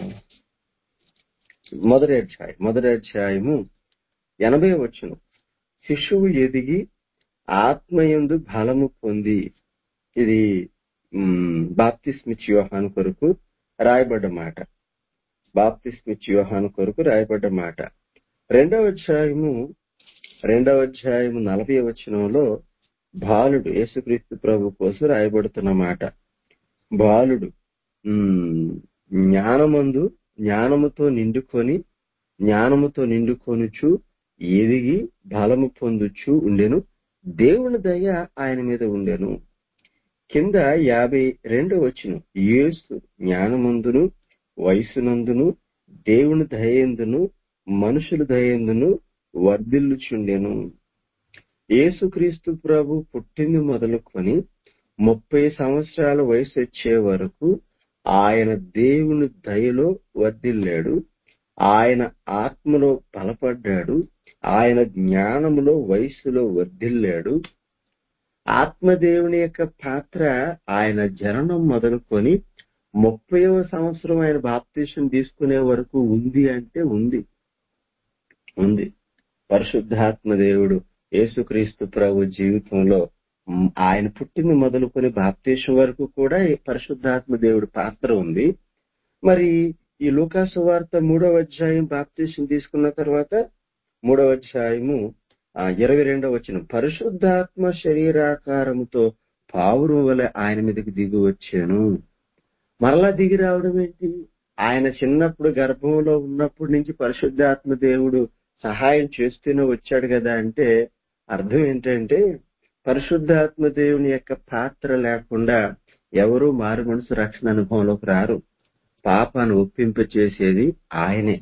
S1: మొదటి అధ్యాయం మొదటి అధ్యాయము ఎనభై వచనం, శిశువు ఎదిగి ఆత్మయందు బలము పొంది, ఇది బాప్తిస్మిచ్ యోహాను కొరకు రాయబడ్డ మాట బాప్తిస్మిచ్ యోహాను కొరకు రాయబడ్డ మాట రెండవ అధ్యాయము రెండవ అధ్యాయము నలభై వచనంలో బాలుడు యేసుక్రీస్తు ప్రభు కోసం రాయబడుతున్న మాట. బాలుడు ఉమ్, జ్ఞానమందు జ్ఞానముతో నిండుకొని జ్ఞానముతో నిండుకొనుచు ఎదిగి బలము పొందుచు ఉండెను, దేవుని దయ ఆయన మీద ఉండెను. కింద యాభై రెండు వచనం, యేసు జ్ఞానమందును వయసునందును దేవుని దయందును మనుషుల దయందును వర్ధిల్లుచుండెను. యేసుక్రీస్తు ప్రభు పుట్టింది మొదలుకొని ముప్పై సంవత్సరాల వయసు వచ్చే వరకు ఆయన దేవుని దయలో వర్ధిల్లాడు. ఆయన ఆత్మలో బలపడ్డాడు. ఆయన జ్ఞానములో వయస్సులో వర్ధిల్లాడు. ఆత్మదేవుని యొక్క పాత్ర ఆయన జననం మొదలుకొని ముప్పైవ సంవత్సరం ఆయన బాప్తీసం తీసుకునే వరకు ఉంది అంటే ఉంది ఉంది పరిశుద్ధాత్మ దేవుడు యేసుక్రీస్తు ప్రభు జీవితంలో మ్, ఆయన పుట్టింది మొదలుకొని బాప్తీసం వరకు కూడా ఈ పరిశుద్ధాత్మ దేవుడి పాత్ర ఉంది. మరి ఈ లూకాసు వార్త మూడవ అధ్యాయం బాప్తీసం తీసుకున్న తర్వాత మూడవ అధ్యాయము ఆ, ఇరవై రెండవ వచనం, పరిశుద్ధాత్మ శరీరాకారముతో పావురం వలె ఆయన మీదకి దిగి వచ్చాను. మరలా దిగి రావడం ఏంటి? ఆయన చిన్నప్పుడు గర్భంలో ఉన్నప్పటి నుంచి పరిశుద్ధాత్మ దేవుడు సహాయం చేస్తూనే వచ్చాడు కదా అంటే అర్థం ఏంటంటే, పరిశుద్ధాత్మ దేవుని యొక్క పాత్ర లేకుండా ఎవరూ మారు మనసు రక్షణ అనుభవంలోకి రారు. పాపాన్ని ఒప్పింప చేసేది ఆయనే.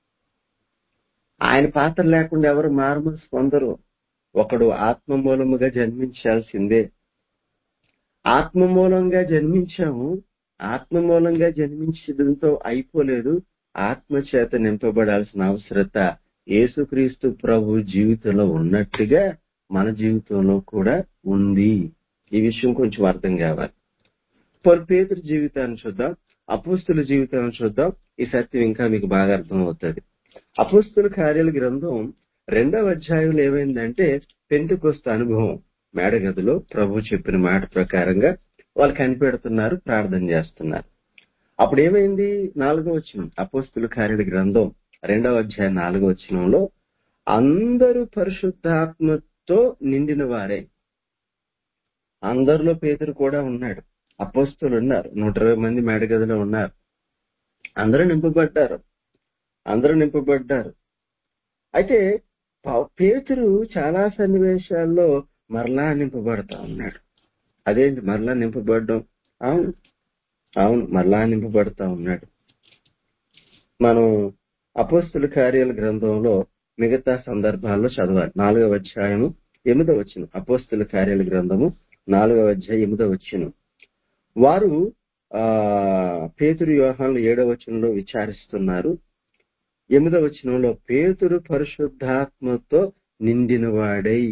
S1: ఆయన పాత్ర లేకుండా ఎవరు మారు మనసు పొందరు. ఒకడు ఆత్మ మూలముగా జన్మించాల్సిందే. ఆత్మ మూలంగా జన్మించాము. ఆత్మ మూలంగా జన్మించడంతో అయిపోలేదు. ఆత్మ చేత నింపబడాల్సిన అవసరత యేసుక్రీస్తు ప్రభు జీవితంలో ఉన్నట్టుగా మన జీవితంలో కూడా ఉంది. ఈ విషయం కొంచెం అర్థం కావాలి. పౌలు పేతురు జీవితాన్ని చూద్దాం, అపోస్తుల జీవితాన్ని చూద్దాం. ఈ సత్యం ఇంకా మీకు బాగా అర్థం అవుతుంది. అపోస్తుల కార్యాల గ్రంథం రెండవ అధ్యాయంలో ఏమైందంటే, పెంతెకొస్తు అనుభవం. మేడగదిలో ప్రభు చెప్పిన మాట ప్రకారంగా వాళ్ళు కనిపెడుతున్నారు, ప్రార్థన చేస్తున్నారు. అప్పుడు ఏమైంది? నాలుగో వచనం, అపోస్తుల కార్యాల గ్రంథం రెండవ అధ్యాయం నాలుగో వచనంలో, అందరూ పరిశుద్ధాత్మతో నిండిన వారే. అందరిలో పేతురు కూడా ఉన్నాడు. అపోస్తులు ఉన్నారు, నూట ఇరవై మంది మేడగదిలో ఉన్నారు. అందరూ నింపబడ్డారు అందరూ నింపబడ్డారు అయితే పౌ- పేతురు చాలా సన్నివేశాల్లో మరలా నింపబడతా ఉన్నాడు. అదేంటి మరలా నింపబడడం? అవును అవును మరలా నింపబడతా ఉన్నాడు. మనం అపోస్తుల కార్యాల గ్రంథంలో మిగతా సందర్భాల్లో చదవాలి. నాలుగవ అధ్యాయము ఎనిమిదవ వచనం, అపోస్తుల కార్యాల గ్రంథము నాలుగవ అధ్యాయం ఎనిమిదవ వచనం. వారు ఆ పేతురు యోహాను ఏడవ వచనంలో విచారిస్తున్నారు. ఎనిమిదవ వచనంలో, పేతురు పరిశుద్ధాత్మతో నిండిన వాడై.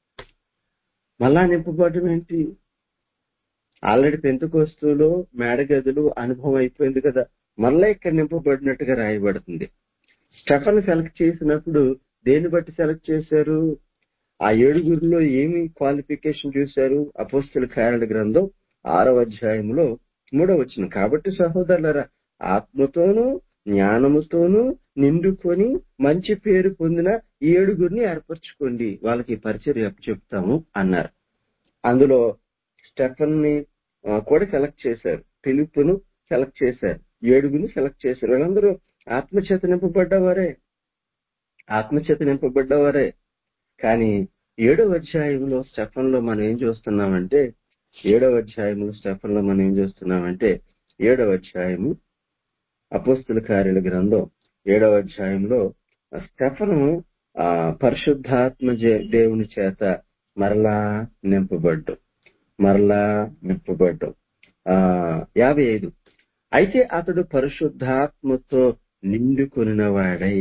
S1: మళ్ళా నింపబడడం ఏంటి? ఆల్రెడీ పెంతెకోస్తులో మేడగదులు అనుభవం అయిపోయింది కదా, మళ్ళా ఇక్కడ నింపబడినట్టుగా రాయబడుతుంది. స్టెఫన్ సెలెక్ట్ చేసినప్పుడు దేన్ని బట్టి సెలెక్ట్ చేశారు? ఆ ఏడుగురిలో ఏమి క్వాలిఫికేషన్ చూశారు? అపోస్తలుల కార్యాల గ్రంథం ఆరవ అధ్యాయంలో మూడవ వచనం. కాబట్టి సహోదరులారా, ఆత్మతోనూ జ్ఞానముతోనూ నిండుకొని మంచి పేరు పొందిన ఈ ఏడుగురిని ఏర్పరచుకోండి, వాళ్ళకి పరిచర్య చెప్తాము అన్నారు. అందులో స్టెఫన్ ని కూడా సెలెక్ట్ చేశారు, ఫిలిప్పును సెలెక్ట్ చేశారు, ఏడుగురిని సెలెక్ట్ చేశారు. వీళ్ళందరూ ఆత్మచేత నింపబడ్డవారే ఆత్మచేత నింపబడ్డవారే కానీ ఏడవ అధ్యాయంలో స్టెఫన్ లో మనం ఏం చూస్తున్నామంటే ఏడవ అధ్యాయంలో స్టెఫన్ లో మనం ఏం చూస్తున్నామంటే ఏడవ అధ్యాయము అపోస్తలుల కార్యాల గ్రంథం ఏడవ అధ్యాయంలో స్టెఫను ఆ పరిశుద్ధాత్మ దేవుని చేత మరలా నింపబడ్డు మరలా నింపబడ్డు ఆ యాభై ఐదు అయితే అతడు పరిశుద్ధాత్మతో నిండుకొనిన వాడై.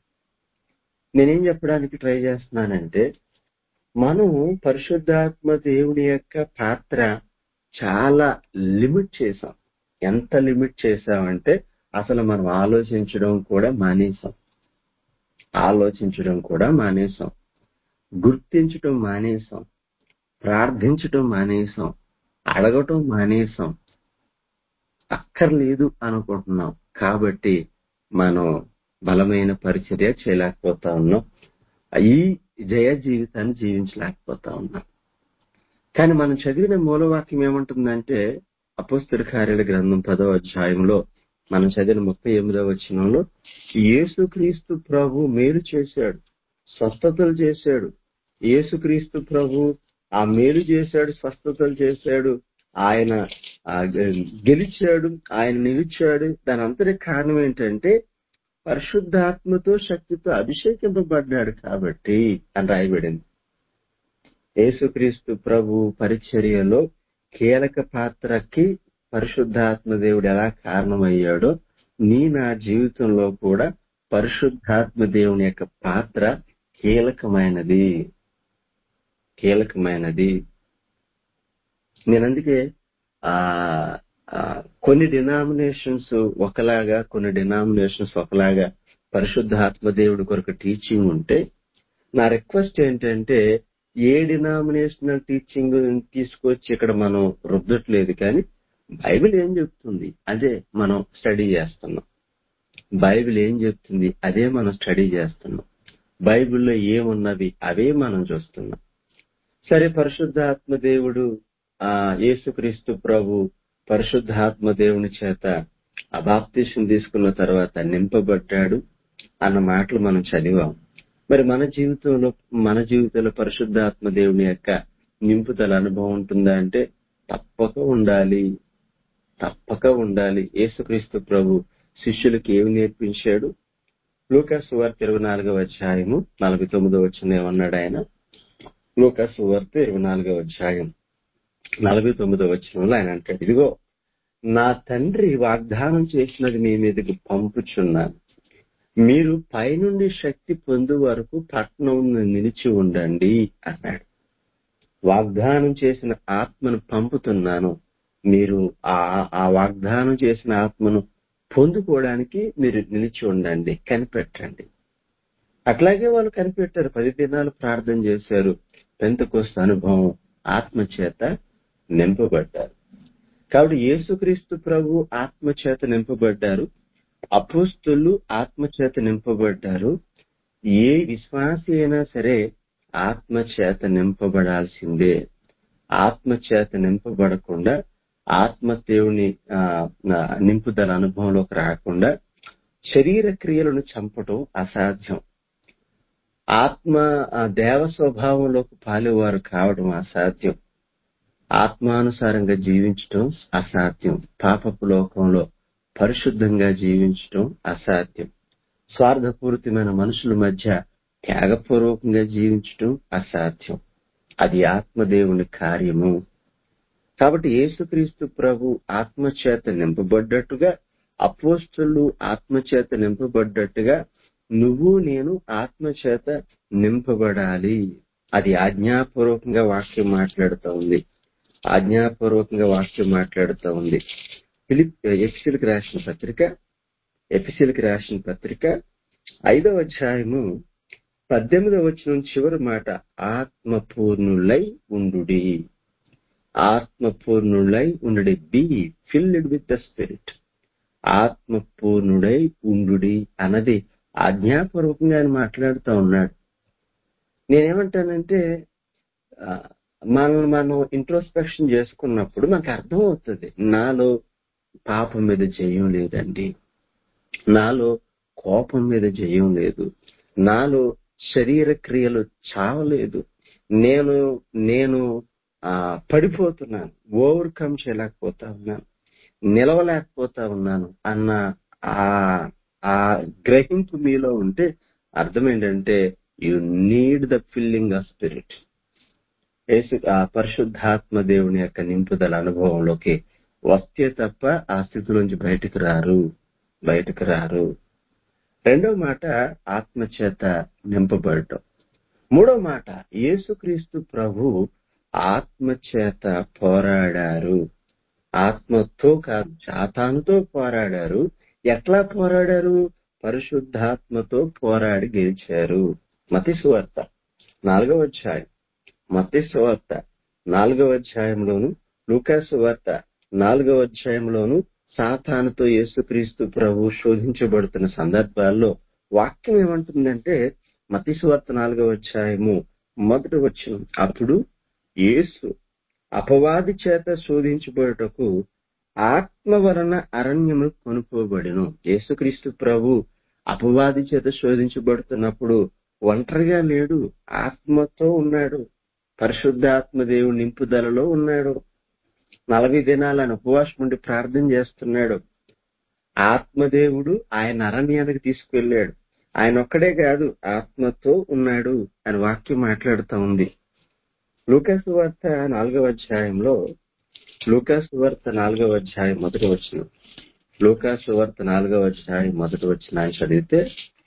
S1: నేనేం చెప్పడానికి ట్రై చేస్తున్నానంటే, మనము పరిశుద్ధాత్మ దేవుని యొక్క పాత్ర చాలా లిమిట్ చేశాం. ఎంత లిమిట్ చేశామంటే అసలు మనం ఆలోచించడం కూడా మానేసాం ఆలోచించడం కూడా మానేసాం గుర్తించటం మానేసాం ప్రార్థించటం మానేసాం అడగటం మానేసాం అక్కర్లేదు అనుకుంటున్నాం. కాబట్టి మనం బలమైన పరిచర్య చేయలేకపోతా ఉన్నాం, ఈ జయ జీవితాన్ని జీవించలేకపోతా ఉన్నాం. కానీ మనం చదివిన మూలవాక్యం ఏమంటుందంటే అపోస్తలుల కార్యాల గ్రంథం పదవ అధ్యాయంలో మనం చదివిన ముప్పై ఎనిమిదవ వచనంలో యేసుక్రీస్తు ప్రభు మేలు చేశాడు, స్వస్థతలు చేశాడు. యేసుక్రీస్తు ప్రభు ఆ మేలు చేశాడు, స్వస్థతలు చేశాడు, ఆయన గెలిచాడు, ఆయన నిలిచాడు. దాని అంతటి కారణం ఏంటంటే పరిశుద్ధాత్మతో శక్తితో అభిషేకింపబడ్డాడు కాబట్టి అని రాయబడింది. యేసుక్రీస్తు ప్రభు పరిచర్యలో కీలక పాత్రకి పరిశుద్ధాత్మ దేవుడు ఎలా కారణమయ్యాడో నీ నా జీవితంలో కూడా పరిశుద్ధాత్మ దేవుని యొక్క పాత్ర కీలకమైనది కీలకమైనది నేనందుకే ఆ కొన్ని డినామినేషన్స్ ఒకలాగా కొన్ని డినామినేషన్స్ ఒకలాగా పరిశుద్ధాత్మ దేవుడి కొరకు టీచింగ్ ఉంటే, నా రిక్వెస్ట్ ఏంటంటే ఏ డినామినేషనల్ టీచింగ్ తీసుకొచ్చి ఇక్కడ మనం రుద్దట్లేదు, కానీ బైబిల్ ఏం చెప్తుంది అదే మనం స్టడీ చేస్తున్నాం. బైబిల్ ఏం చెప్తుంది అదే మనం స్టడీ చేస్తున్నాం. బైబిల్లో ఏమున్నవి అవే మనం చూస్తున్నాం. సరే, పరిశుద్ధాత్మ దేవుడు ఆ యేసుక్రీస్తు ప్రభు పరిశుద్ధాత్మ దేవుని చేత ఆ బాప్తిసం తీసుకున్న తర్వాత నింపబడ్డాడు అన్న మాటలు మనం చదివాం. మరి మన జీవితంలో మన జీవితంలో పరిశుద్ధాత్మ దేవుని యొక్క నింపుదల అనుభవం ఉంటుందా అంటే తప్పక ఉండాలి తప్పక ఉండాలి. యేసుక్రీస్తు ప్రభు శిష్యులకు ఏమి నేర్పించాడు? లూకా సువార్త ఇరవై నాలుగవ అధ్యాయము నలభై తొమ్మిదవ వచనం ఏమన్నాడు ఆయన? లూకా సువార్త ఇరవై నాలుగవ అధ్యాయం నలభై తొమ్మిదవ వచనంలో ఆయన అంటాడు, ఇదిగో నా తండ్రి వాగ్దానం చేసినది మీ మీదకి పంపుచున్నాను, మీరు పైనుండి శక్తి పొందు వరకు పట్టణం నిలిచి ఉండండి అన్నాడు. వాగ్దానం చేసిన ఆత్మను పంపుతున్నాను, మీరు ఆ ఆ వాగ్దానం చేసిన ఆత్మను పొందుకోవడానికి మీరు నిలిచి ఉండండి, కనిపెట్టండి. అట్లాగే వాళ్ళు కనిపెట్టారు. పది దినాలు ప్రార్థన చేశారు. పెంతెకోస్తు అనుభవం ఆత్మచేత నింపబడ్డారు. కాబట్టి యేసుక్రీస్తు ప్రభు ఆత్మచేత నింపబడ్డారు, అపోస్తలులు ఆత్మచేత నింపబడ్డారు. ఏ విశ్వాసి అయినా సరే ఆత్మచేత నింపబడాల్సిందే. ఆత్మచేత నింపబడకుండా ఆత్మ దేవుని నింపుదల అనుభవంలోకి రాకుండా శరీర క్రియలను చంపటం అసాధ్యం. ఆత్మ దేవ స్వభావంలోకి పాలేవారు కావడం అసాధ్యం. ఆత్మానుసారంగా జీవించటం అసాధ్యం. పాపపు లోకంలో పరిశుద్ధంగా జీవించటం అసాధ్యం. స్వార్థపూరితమైన మనుషుల మధ్య త్యాగపూర్వకంగా జీవించటం అసాధ్యం. అది ఆత్మదేవుని కార్యము. కాబట్టి యేసుక్రీస్తు ప్రభు ఆత్మచేత నింపబడ్డట్టుగా, అపోస్తలులు ఆత్మచేత నింపబడ్డట్టుగా నువ్వు నేను ఆత్మచేత నింపబడాలి. అది ఆజ్ఞాపూర్వకంగా వాక్యం మాట్లాడుతూ ఉంది. ఆజ్ఞాపూర్వకంగా వాక్యం మాట్లాడుతూ ఉంది. ఫిలిప్ ఎఫెసీయులకు రాసిన పత్రిక ఎఫెసీయులకు రాసిన పత్రిక ఐదవ అధ్యాయము పద్దెనిమిదవ వచనం చివరి మాట, ఆత్మపూర్ణులై ఉండుడి. ఆత్మపూర్ణులై ఉండుడి. Be filled with the spirit. ఆత్మపూర్ణుడై ఉండుడి అన్నది ఆజ్ఞాపూర్వకంగా ఆయన మాట్లాడుతూ ఉన్నాడు. నేనేమంటానంటే మనం మనం ఇంట్రోస్పెక్షన్ చేసుకున్నప్పుడు మనకు అర్థం అవుతుంది, నాలో పాపం మీద జయం లేదండి, నాలో కోపం మీద జయం లేదు, నాలో శరీర క్రియలు చావలేదు, నేను నేను ఆ పడిపోతున్నాను, ఓవర్కమ్ చేయలేకపోతా ఉన్నాను, నిలవలేకపోతా ఉన్నాను అన్న ఆ ఆ గ్రహింపు మీలో ఉంటే అర్థం ఏంటంటే you need the filling of spirit. ఆ పరిశుద్ధాత్మ దేవుని యొక్క నింపుదల అనుభవంలోకి వస్తే తప్ప ఆ స్థితిలోంచి బయటకు రారు బయటకు రారు రెండో మాట ఆత్మచేత నింపబడటం. మూడో మాట యేసుక్రీస్తు ప్రభు ఆత్మచేత పోరాడారు. ఆత్మతో కాదు, సాతానుతో పోరాడారు. ఎట్లా పోరాడారు? పరిశుద్ధాత్మతో పోరాడి గెలిచారు. మత్తయి సువార్త నాలుగవ అధ్యాయం మత్తయి సువార్త నాలుగవ అధ్యాయంలోను లూకా సువార్త నాలుగవ అధ్యాయంలోను సాతానుతో యేసుక్రీస్తు ప్రభు శోధించబడుతున్న సందర్భాల్లో వాక్యం ఏమంటుందంటే, మత్తయి సువార్త నాలుగవ అధ్యాయము మొదటి వచనం, అప్పుడు యేసు అపవాది చేత శోధించబడుటకు ఆత్మ వలన అరణ్యము కొనుక్కోబడెను. యేసుక్రీస్తు ప్రభు అపవాది చేత శోధించబడుతున్నప్పుడు ఒంటరిగా లేడు, ఆత్మతో ఉన్నాడు, పరిశుద్ధాత్మ దేవుడి నింపుదలలో ఉన్నాడు. నలభై దినాలు ఆయన ఉపవాసం ఉండి ప్రార్థన చేస్తున్నాడు. ఆత్మదేవుడు ఆయన అరణ్యానికి తీసుకువెళ్ళాడు. ఆయన ఒక్కడే కాదు, ఆత్మతో ఉన్నాడు అని వాక్యం మాట్లాడుతూ ఉంది. లూకా సువార్త నాలుగవ అధ్యాయంలో లూకా సువార్త నాలుగవ అధ్యాయం మొదటి వచనం లూకా సువార్త నాలుగవ అధ్యాయం మొదటి వచనాన్ని చదివితే,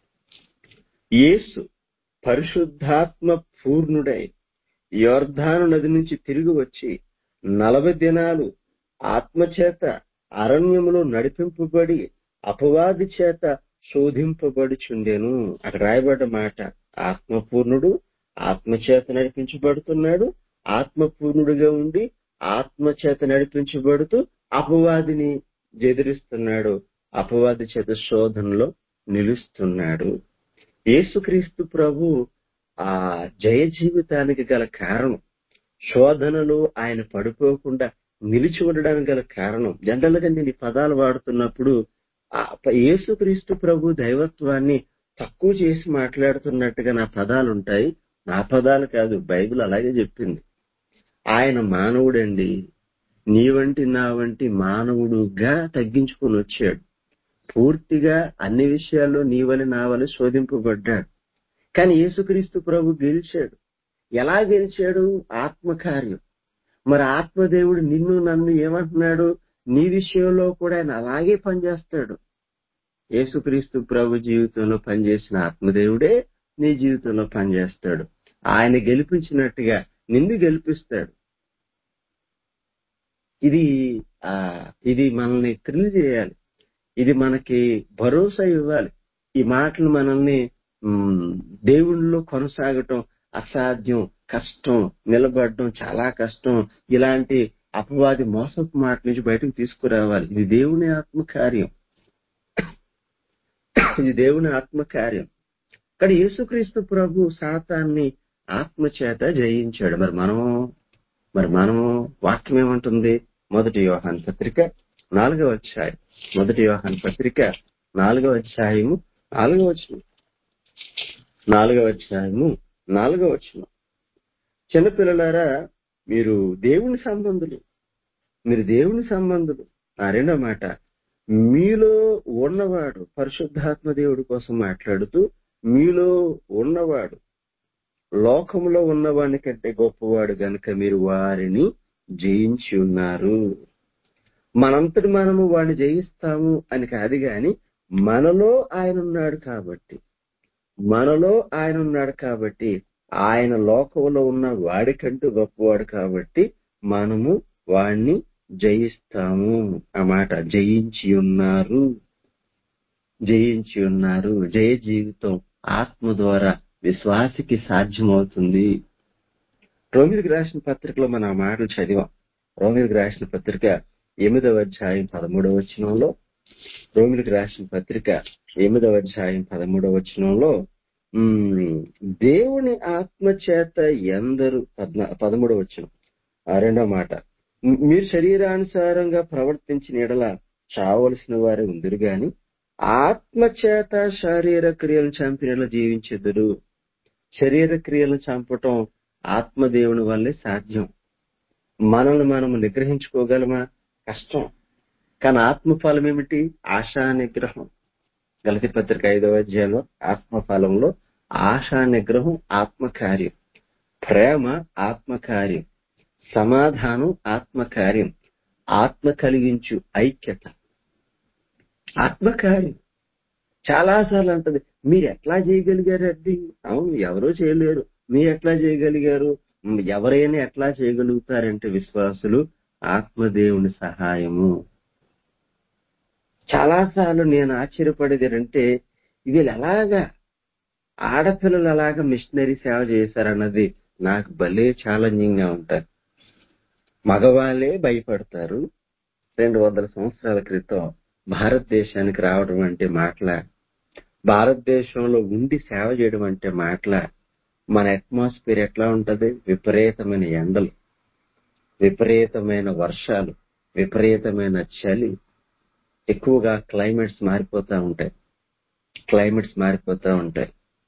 S1: యేసు పరిశుద్ధాత్మ పూర్ణుడై యొర్దాను నది నుంచి తిరిగి వచ్చి నలభై దినాలు ఆత్మచేత అరణ్యములో నడిపింపబడి అపవాది చేత శోధింపబడుచుండెను. అక్కడ రాయబడ్డ మాట, ఆత్మపూర్ణుడు ఆత్మచేత నడిపించబడుతున్నాడు. ఆత్మపూర్ణుడిగా ఉండి ఆత్మచేత నడిపించబడుతూ అపవాదిని ఎదిరిస్తున్నాడు, అపవాది చేత శోధనలో నిలుస్తున్నాడు. యేసుక్రీస్తు ప్రభు ఆ జయ జీవితానికి గల కారణం, శోధనలో ఆయన పడిపోకుండా నిలిచి ఉండడానికి గల కారణం, జనరల్ గా నేను ఈ పదాలు వాడుతున్నప్పుడు యేసుక్రీస్తు ప్రభు దైవత్వాన్ని తక్కువ చేసి మాట్లాడుతున్నట్టుగా నా పదాలు ఉంటాయి. నా పదాలు కాదు, బైబిల్ అలాగే చెప్పింది. ఆయన మానవుడండి, నీ వంటి నా వంటి మానవుడుగా తగ్గించుకొని వచ్చాడు. పూర్తిగా అన్ని విషయాల్లో నీ వలె నా వలె శోధింపబడ్డాడు. కానీ యేసుక్రీస్తు ప్రభు గెలిచాడు. ఎలా గెలిచాడు? ఆత్మకార్యం. మరి ఆత్మదేవుడు నిన్ను నన్ను ఏమంటున్నాడు? నీ విషయంలో కూడా ఆయన అలాగే పనిచేస్తాడు. యేసుక్రీస్తు ప్రభు జీవితంలో పనిచేసిన ఆత్మదేవుడే నీ జీవితంలో పనిచేస్తాడు. ఆయన గెలిపించినట్టుగా నిన్ను గెలిపిస్తాడు. ఇది ఆ ఇది మనల్ని థ్రిల్ చేయాలి. ఇది మనకి భరోసా ఇవ్వాలి. ఈ మాటలు మనల్ని దేవుళ్ళలో కొనసాగటం అసాధ్యం, కష్టం, నిలబడడం చాలా కష్టం, ఇలాంటి అపవాది మోసపు మాట నుంచి బయటకు తీసుకురావాలి. ఇది దేవుని ఆత్మకార్యం, ఇది దేవుని ఆత్మకార్యం. కానీ యేసుక్రీస్తు ప్రభు సాతాన్ని ఆత్మచేత జయించాడు. మరి మనము మరి మనము వాక్యం ఏమంటుంది? మొదటి యోహాను పత్రిక నాలుగవ అధ్యాయం మొదటి యోహాను పత్రిక నాలుగవ అధ్యాయము నాలుగవ వచనం నాలుగవ అధ్యాయము నాలుగవ వచనం చిన్నపిల్లలారా, మీరు దేవుని సంబంధులు, మీరు దేవుని సంబంధులు. ఆ రెండో మాట, మీలో ఉన్నవాడు, పరిశుద్ధాత్మ దేవుడి కోసం మాట్లాడుతూ, మీలో ఉన్నవాడు లోకంలో ఉన్నవాని కంటే గొప్పవాడు గనుక మీరు వారిని జయించి ఉన్నారు. మనంతటి మనము వాడిని జయిస్తాము అని కాదు, గాని మనలో ఆయన ఉన్నాడు కాబట్టి, మనలో ఆయన ఉన్నాడు కాబట్టి, ఆయన లోకంలో ఉన్న వాడికంటూ గొప్పవాడు కాబట్టి మనము వాణ్ణి జయిస్తాము. ఆ మాట జయించి ఉన్నారు, జయించి ఉన్నారు. జయ జీవితం ఆత్మ ద్వారా విశ్వాసికి సాధ్యమవుతుంది. రోమిలికి రాసిన పత్రికలో మనం ఆ మాటలు చదివాం. రోమిలికి రాసిన పత్రిక ఎనిమిదవ అధ్యాయం పదమూడవ వచనంలో, రోమిలికి రాసిన పత్రిక ఎనిమిదవ అధ్యాయం పదమూడవ వచనంలో ఉమ్, దేవుని ఆత్మ చేత ఎందరు పద్నా పదమూడవ వచనం ఆ రెండో మాట, మీరు శరీరానుసారంగా ప్రవర్తించిన ఎడల చావలసిన వారే ఉందిరు గాని ఆత్మ చేత శారీర క్రియలను చంపినట్లు జీవించెదరు. శరీర క్రియలను చంపటం ఆత్మదేవుని వల్లే సాధ్యం. మనల్ని మనం నిగ్రహించుకోగలమా? కష్టం. కానీ ఆత్మఫలం ఏమిటి? ఆశా నిగ్రహం. గలతీ పత్రిక ఐదవ అధ్యాయంలో ఆత్మఫలంలో ఆశా నిగ్రహం ఆత్మకార్యం, ప్రేమ ఆత్మకార్యం, సమాధానం ఆత్మకార్యం, ఆత్మ కలిగించు ఐక్యత ఆత్మకార్యం. చాలా సార్లు అంటది, మీరు ఎట్లా చేయగలిగారు అది? అవును, ఎవరో చేయలేరు, మీరు ఎట్లా చేయగలిగారు? ఎవరైనా ఎట్లా చేయగలుగుతారంటే విశ్వాసులు ఆత్మదేవుని సహాయము. చాలా సార్లు నేను ఆశ్చర్యపడేది అంటే వీళ్ళు ఎలాగా ఆడపిల్లలు అలాగా మిషనరీ సేవ చేశారన్నది నాకు భలే ఛాలెంజింగ్ గా ఉంటారు. మగవాళ్ళే భయపడతారు. రెండు వందల సంవత్సరాల క్రితం భారతదేశానికి రావడం అంటే మాటల, భారతదేశంలో ఉండి సేవ చేయడం అంటే మాటల. మన అట్మాస్ఫియర్ ఎట్లా ఉంటది? విపరీతమైన ఎండలు, విపరీతమైన వర్షాలు, విపరీతమైన చలి, ఎక్కువగా క్లైమేట్స్ మారిపోతా ఉంటాయి క్లైమేట్స్ మారిపోతా ఉంటాయి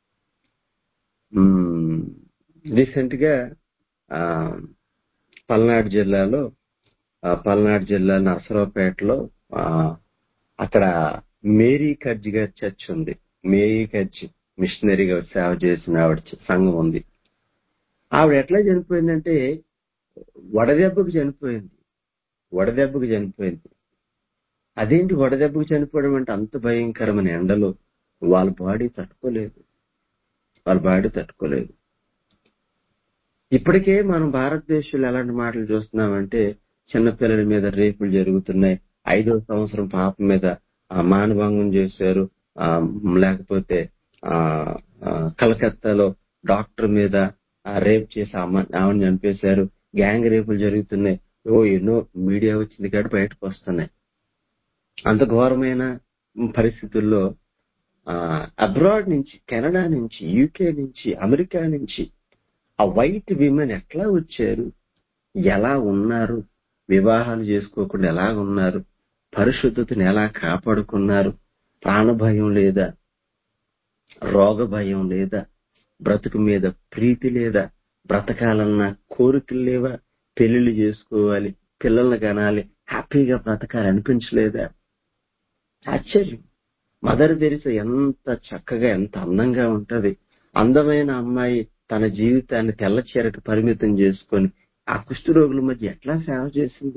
S1: రీసెంట్ గా ఆ పల్నాడు జిల్లాలో ఆ, పల్నాడు జిల్లా నరసరావుపేటలో ఆ, అక్కడ మేరీ కర్జ్ గారి చర్చ్ ఉంది. మేరీ కర్జ్ మిషనరీగా సేవ చేసిన ఆవిడ చ- సంఘం ఉంది. ఆవిడ ఎట్లా చనిపోయిందంటే వడదెబ్బకు చనిపోయింది. వడదెబ్బకు చనిపోయింది. అదేంటి వడదెబ్బకు చనిపోవడం అంటే? అంత భయంకరమైన ఎండలో వాళ్ళ బాడీ తట్టుకోలేదు, వాళ్ళ బాడీ తట్టుకోలేదు. ఇప్పటికే మనం భారతదేశంలో ఎలాంటి మాటలు చూస్తున్నామంటే చిన్నపిల్లల మీద రేపులు జరుగుతున్నాయి, ఐదో సంవత్సరం పాప మీద ఆ, మానభంగం చేశారు, ఆ, లేకపోతే ఆ ఆ, కలకత్తాలో డాక్టర్ మీద ఆ, రేప్ చేసి అమ్మ ఆమెను చంపేశారు, గ్యాంగ్ రేపులు జరుగుతున్నాయి. ఓ ఎన్నో మీడియా వచ్చింది కాబట్టి బయటకు వస్తున్నాయి. అంత ఘోరమైన పరిస్థితుల్లో అబ్రాడ్ నుంచి, కెనడా నుంచి, యూకే నుంచి, అమెరికా నుంచి ఆ వైట్ విమెన్ ఎట్లా వచ్చారు, ఎలా ఉన్నారు, వివాహాలు చేసుకోకుండా ఎలా ఉన్నారు, పరిశుద్ధతను ఎలా కాపాడుకున్నారు, ప్రాణ భయం లేదా, రోగ భయం లేదా, బ్రతుకు మీద ప్రీతి లేదా, బ్రతకాలన్న కోరికలు లేవా, పెళ్లిళ్ళు చేసుకోవాలి, పిల్లల్ని కనాలి, హ్యాపీగా బ్రతకాలి అనిపించలేదా? ఆశ్చర్యం. మదర్ తెరిసా ఎంత చక్కగా, ఎంత అందంగా ఉంటది. అందమైన అమ్మాయి తన జీవితాన్ని తెల్ల చీరకు పరిమితం చేసుకొని ఆ కుష్ఠరోగుల మధ్య ఎట్లా సేవ చేసింది.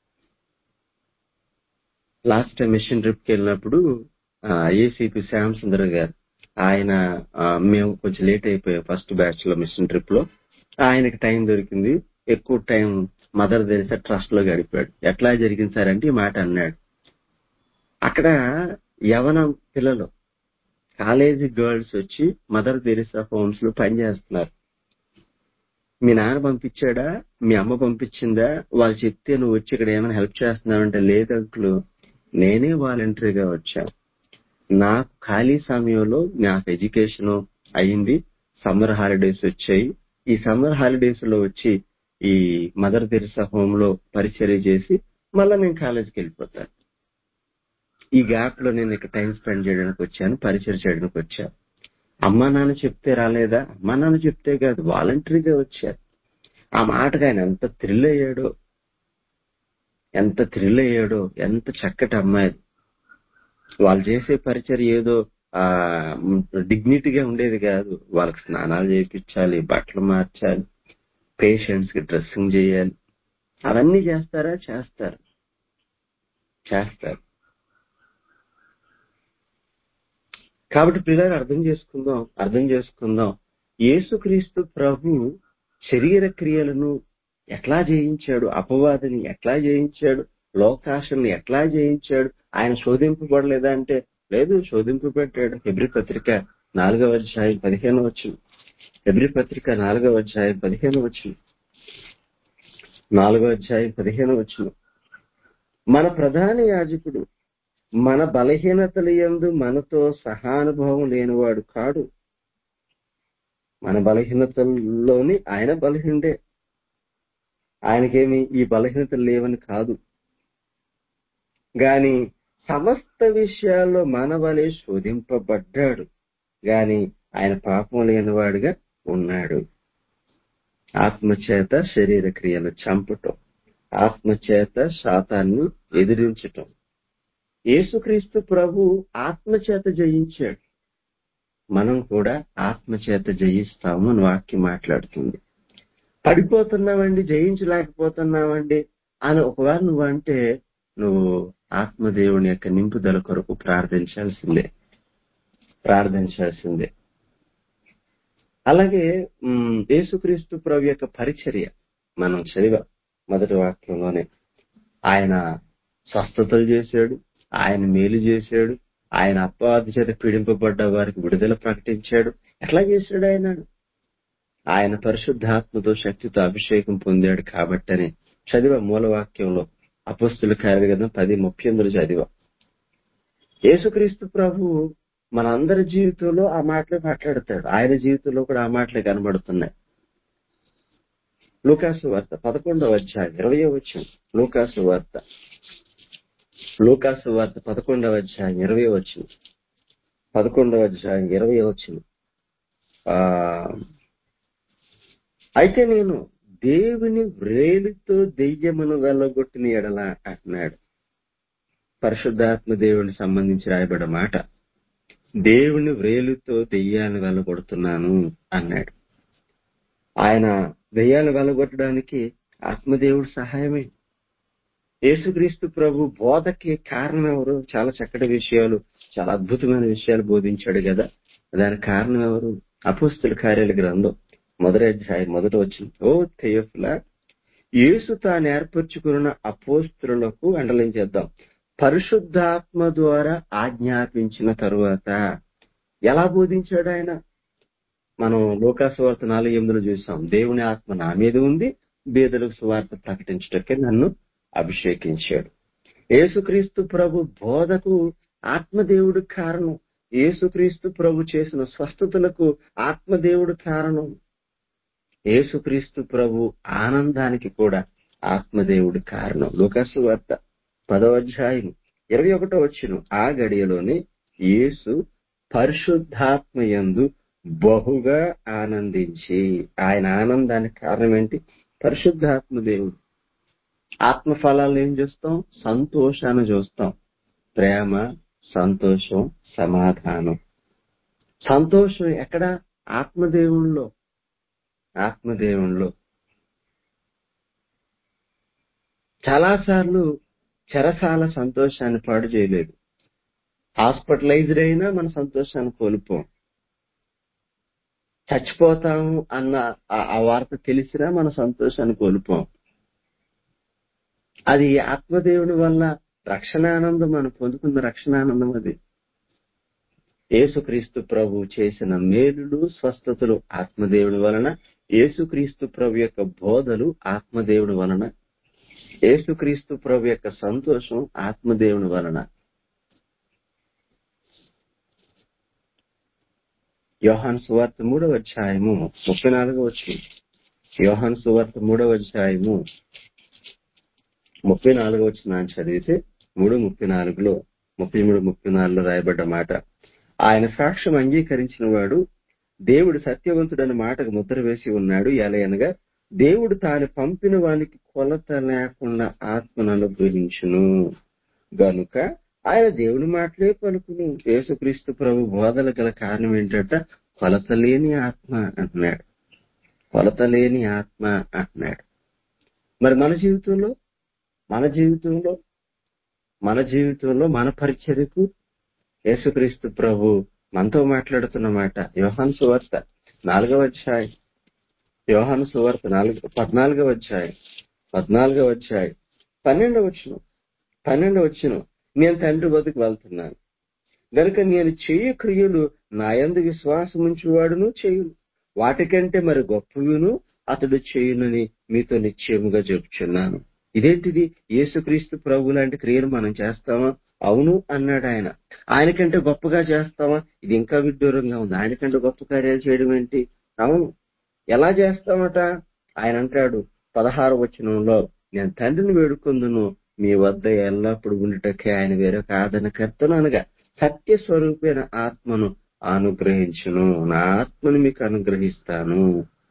S1: లాస్ట్ టైం మిషన్ ట్రిప్ కి వెళ్ళినప్పుడు ఏసీపీ శ్యామ్ సుందర్ గారు ఆయన ఆ, మేము కొంచెం లేట్ అయిపోయాం ఫస్ట్ బ్యాచ్ లో మిషన్ ట్రిప్ లో. ఆయనకి టైం దొరికింది, ఎక్కువ టైం మదర్ తెరిసా ట్రస్ట్ లో గడిపాడు. ఎట్లా జరిగింది సార్ అంటే ఈ మాట అన్నాడు. అక్కడ యవన పిల్లలు, కాలేజీ గర్ల్స్ వచ్చి మదర్ తెరిసా హోమ్స్ లో పనిచేస్తున్నారు. మీ నాన్న పంపించాడా, మీ అమ్మ పంపించిందా, వాళ్ళు చెప్తే నువ్వు వచ్చి ఇక్కడ ఏమైనా హెల్ప్ చేస్తున్నావంటే లేదు అంకులు, నేనే వాలంటరీగా వచ్చాను. నాకు ఖాళీ సమయంలో నాకు ఎడ్యుకేషన్ అయింది, సమ్మర్ హాలిడేస్ వచ్చాయి, ఈ సమ్మర్ హాలిడేస్ లో వచ్చి ఈ మదర్ తెరిసా హోమ్ లో పరిచర్య చేసి మళ్ళా నేను కాలేజీకి వెళ్ళిపోతాను. ఈ గ్యాప్ లో నేను ఇక్కడ టైం స్పెండ్ చేయడానికి వచ్చాను, పరిచయం చేయడానికి వచ్చాను. అమ్మా నాన్న చెప్తే రాలేదా? అమ్మా నాన్న చెప్తే కాదు, వాలంటరీగా వచ్చారు. ఆ మాటగా ఆయన ఎంత థ్రిల్ అయ్యాడో, ఎంత థ్రిల్ అయ్యాడో. ఎంత చక్కటి అమ్మాయి. వాళ్ళు చేసే పరిచయం ఏదో ఆ డిగ్నిటీగా ఉండేది కాదు. వాళ్ళకి స్నానాలు చేయించాలి, బట్టలు మార్చాలి, పేషెంట్స్ కి డ్రెస్సింగ్ చేయాలి. అవన్నీ చేస్తారా? చేస్తారు, చేస్తారు. కాబట్టి పిల్లలు అర్థం చేసుకుందాం అర్థం చేసుకుందాం యేసుక్రీస్తు ప్రభు శరీర క్రియలను ఎట్లా జయించాడు, అపవాదిని ఎట్లా జయించాడు, లోకాశని ఎట్లా జయించాడు. ఆయన శోధింపబడలేదా అంటే లేదు, శోధింపబడ్డాడు. హెబ్రీ పత్రిక నాలుగవ అధ్యాయం పదిహేను వచ్చిన హెబ్రీ పత్రిక నాలుగవ అధ్యాయం పదిహేను వచ్చిన నాలుగవ అధ్యాయం పదిహేను వచ్చిన మన ప్రధాన యాజకుడు మన బలహీనతల యందు మనతో సహానుభవం లేనివాడు కాడు. మన బలహీనతల్లోని ఆయన బలహీనుడే. ఆయనకేమి ఈ బలహీనతలు లేవని కాదు, గాని సమస్త విషయాల్లో మన వలె శోధింపబడ్డాడు, గాని ఆయన పాపం లేనివాడుగా ఉన్నాడు. ఆత్మచేత శరీర క్రియలు చంపటం, ఆత్మచేత శాతాన్ని ఎదిరించటం. యేసుక్రీస్తు ప్రభు ఆత్మచేత జయించాడు. మనం కూడా ఆత్మచేత జయిస్తాము అని వాక్యం మాట్లాడుతుంది. పడిపోతున్నామండి, జయించలేకపోతున్నామండి అని ఒకవేళ నువ్వు అంటే నువ్వు ఆత్మదేవుని యొక్క నింపుదల కొరకు ప్రార్థించాల్సిందే ప్రార్థించాల్సిందే అలాగే ఉమ్, యేసుక్రీస్తు ప్రభు యొక్క పరిచర్య మనం చదివా మొదటి వాక్యంలోనే. ఆయన స్వస్థతలు చేశాడు, ఆయన మేలు చేశాడు, ఆయన అపవాది చేత పీడింపబడ్డ వారికి విడుదల ప్రకటించాడు. ఎట్లా చేశాడు ఆయన? ఆయన పరిశుద్ధాత్మతో శక్తితో అభిషేకం పొందాడు కాబట్టని చదివా మూలవాక్యంలో. అపొస్తలుల కార్యగ్రంథం పది ముప్పై ఎనిమిది చదివా. యేసుక్రీస్తు ప్రభు మన అందరి జీవితంలో ఆ మాటలే మాట్లాడతాడు. ఆయన జీవితంలో కూడా ఆ మాటలే కనబడుతున్నాయి. లూకాసు వార్త పదకొండవ అధ్యాయం ఇరవై వచ్చిన లూకాసు వార్త లూకాసు వార్త పదకొండవ అధ్యాయం ఇరవై వచ్చిన పదకొండవ అధ్యాయం ఇరవై వచ్చిన ఆ అయితే నేను దేవుని వ్రేలితో దెయ్యమును వెళ్ళగొట్టిన ఎడల అంటున్నాడు. పరిశుద్ధాత్మ దేవుని సంబంధించి రాయబడ్డ మాట. దేవుని వ్రేలుతో దెయ్యాన్ని వెళ్ళగొడుతున్నాను అన్నాడు. ఆయన దెయ్యాన్ని వెళ్ళగొట్టడానికి ఆత్మదేవుడు సహాయమే. యేసుక్రీస్తు ప్రభు బోధకి కారణం ఎవరు? చాలా చక్కటి విషయాలు, చాలా అద్భుతమైన విషయాలు బోధించాడు కదా. దానికి కారణం ఎవరు? అపొస్తలుల కార్యాల గ్రంథం మొదటి అధ్యాయం మొదట వచ్చింది. ఓ థెయోఫిలా, యేసు తాను ఏర్పరచుకున్న అపోస్తలులకు అండలం చేద్దాం, పరిశుద్ధాత్మ ద్వారా ఆజ్ఞాపించిన తరువాత ఎలా బోధించాడు ఆయన? మనం లూకాసు వార్త నాలుగు ఎనిమిదిలో చూసాం. దేవుని ఆత్మ నా మీద ఉంది, బీదలకు సువార్త ప్రకటించటకే నన్ను అభిషేకించాడు. యేసుక్రీస్తు ప్రభు బోధకు ఆత్మదేవుడు కారణం. యేసుక్రీస్తు ప్రభు చేసిన స్వస్థతలకు ఆత్మదేవుడు కారణం. యేసుక్రీస్తు ప్రభు ఆనందానికి కూడా ఆత్మదేవుడు కారణం. లూకాసు వార్త పదవ అధ్యాయం ఇరవై ఒకటో వచ్చిన ఆ గడియలోనే యేసు పరిశుద్ధాత్మ యందు బహుగా ఆనందించి, ఆయన ఆనందానికి కారణం ఏంటి? పరిశుద్ధాత్మ దేవుడు. ఆత్మ ఫలాలను ఏం చూస్తాం? సంతోషాన్ని చూస్తాం. ప్రేమ, సంతోషం, సమాధానం. సంతోషం ఎక్కడ? ఆత్మదేవుల్లో. ఆత్మదేవుల్లో చాలాసార్లు చెరసాల సంతోషాన్ని పాడు చేయలేదు. హాస్పిటలైజ్డ్ అయినా మన సంతోషాన్ని కోల్పోం. చచ్చిపోతాము అన్న ఆ వార్త తెలిసినా మన సంతోషాన్ని కోల్పోం. అది ఆత్మదేవుని వల్ల రక్షణానందం, మనం పొందుకున్న రక్షణానందం అది. యేసుక్రీస్తు ప్రభు చేసిన మేలులు, స్వస్థతలు ఆత్మదేవుని వలన, యేసుక్రీస్తు ప్రభు యొక్క బోధలు ఆత్మదేవుని వలన, యేసుక్రీస్తు ప్రభు యొక్క సంతోషం ఆత్మదేవుని వలన. యోహాను సువార్త మూడవ అధ్యాయము ముప్పై నాలుగో వచ్చింది. యోహాను సువార్త మూడవ అధ్యాయము ముప్పై నాలుగో వచ్చిన చదివితే మూడు ముప్పై నాలుగులో ముప్పై మూడు ముప్పై నాలుగులో రాయబడ్డ మాట. ఆయన సాక్ష్యం అంగీకరించిన వాడు దేవుడు సత్యవంతుడని మాటకు ముద్ర వేసి ఉన్నాడు. ఎలయనగా దేవుడు తాను పంపిన వానికి కొలత లేకుండా ఆత్మను అనుగ్రహించును గనుక ఆయన దేవుని మాటలే పలుకును. యేసుక్రీస్తు ప్రభు బోధల గల కారణం ఏంటంట? కొలత లేని ఆత్మ అంటున్నాడు. కొలత లేని ఆత్మ అంటున్నాడు. మరి మన జీవితంలో మన జీవితంలో మన జీవితంలో మన పరిచర్యకు యేసుక్రీస్తు ప్రభు మనతో మాట్లాడుతున్న మాట. యోహాను సువార్త నాలుగవ అధ్యాయం యోహాను సువార్త నాలుగు పద్నాలుగవ అధ్యాయం పద్నాలుగవ అధ్యాయం పన్నెండవ వచనం పన్నెండవ వచనం నేను తండ్రి వద్దకు వెళ్తున్నాను గనుక నేను చేయు క్రియలు నా యందు విశ్వాసం ఉంచువాడును చేయును, వాటికంటే మరి గొప్పవిను అతడు చేయునని మీతో నిశ్చయముగా చెబుతున్నాను. ఇదేంటిది? యేసుక్రీస్తు ప్రభు లాంటి క్రియలు మనం చేస్తామా? అవును అన్నాడు ఆయన. ఆయనకంటే గొప్పగా చేస్తామా? ఇది ఇంకా విడ్డూరంగా ఉంది. ఆయనకంటే గొప్ప కార్యాలు చేయడం ఏంటి? అవును. ఎలా చేస్తామట? ఆయన అంటాడు పదహారు వచనంలో, నేను తండ్రిని వేడుకొందును మీ వద్ద ఎల్లప్పుడు ఉండుటకే ఆయన వేరొక ఆదరణకర్తను అనగా సత్య స్వరూపైన ఆత్మను అనుగ్రహించును. నా ఆత్మను మీకు అనుగ్రహిస్తాను.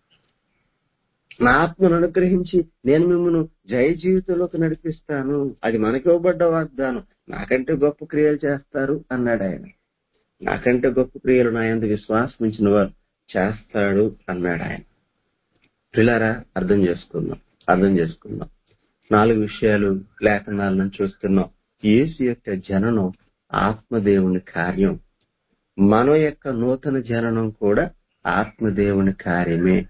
S1: నా ఆత్మను అనుగ్రహించి నేను మిమ్మల్ని జయ జీవితంలోకి నడిపిస్తాను. అది మనకి ఇవ్వబడ్డ వాగ్దానం. నాకంటే గొప్ప క్రియలు చేస్తారు అన్నాడు ఆయన. నాకంటే గొప్ప క్రియలు నా యందు విశ్వాసం ఉంచిన వారు చేస్తాడు అన్నాడు ఆయన. పిల్లారా, అర్థం చేసుకుందాం అర్థం చేసుకుందాం నాలుగు విషయాలు లేఖనాల నుంచి చూస్తున్నాం. యేసు యొక్క జననం ఆత్మదేవుని కార్యం. మన యొక్క నూతన జననం కూడా ఆత్మదేవుని కార్యమే.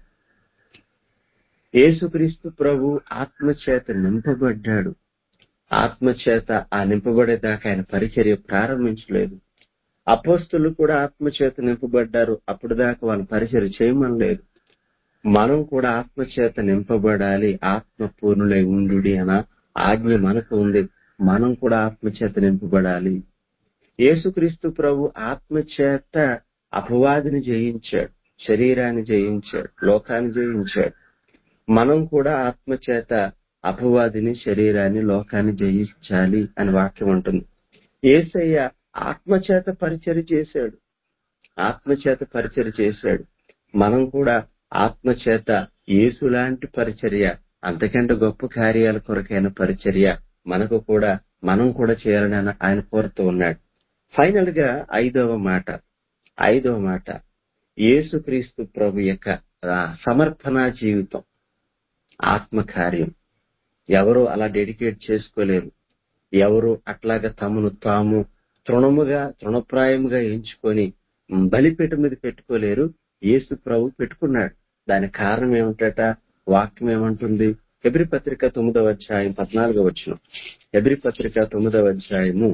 S1: యేసుక్రీస్తు ప్రభు ఆత్మచేత నింపబడ్డాడు. ఆత్మచేత ఆ నింపబడేదాకా ఆయన పరిచర్య ప్రారంభించలేదు. అపోస్తలు కూడా ఆత్మచేత నింపబడ్డారు. అప్పుడు దాకా వాళ్ళ పరిచర్య చేయమనలేదు. మనం కూడా ఆత్మచేత నింపబడాలి. ఆత్మ పూర్ణులై ఉండుడి అన్న ఆజ్ఞ మనకు ఉంది. మనం కూడా ఆత్మచేత నింపబడాలి. యేసుక్రీస్తు ప్రభు ఆత్మచేత అపవాదిని జయించాడు, శరీరాన్ని జయించాడు, లోకాన్ని జయించాడు. మనం కూడా ఆత్మచేత అపవాదిని, శరీరాన్ని, లోకాన్ని జయించాలి అని వాక్యం ఉంటుంది. యేసయ్య ఆత్మచేత పరిచర్య చేశాడు. ఆత్మచేత పరిచర్య చేశాడు. మనం కూడా ఆత్మచేత యేసు లాంటి పరిచర్య, అంతకంటే గొప్ప కార్యాల కొరకైన పరిచర్య మనకు కూడా మనం కూడా చేయాలని ఆయన కోరుతూ ఉన్నాడు. ఫైనల్ గా ఐదవ మాట ఐదవ మాట యేసుక్రీస్తు ప్రభు యొక్క సమర్పణ జీవితం, ఆత్మకార్యం. ఎవరు అలా డెడికేట్ చేసుకోలేరు. ఎవరు అట్లాగా తమను తాము తృణముగా తృణప్రాయముగా ఎంచుకొని బలిపీఠం మీద పెట్టుకోలేరు. యేసు ప్రభు పెట్టుకున్నాడు. దానికి కారణం ఏమిటట? వాక్యం ఏమంటుంది? హెబ్రీ పత్రిక తొమ్మిదవ అధ్యాయం పద్నాలుగవ వచనం. హెబ్రీ పత్రిక తొమ్మిదవ అధ్యాయము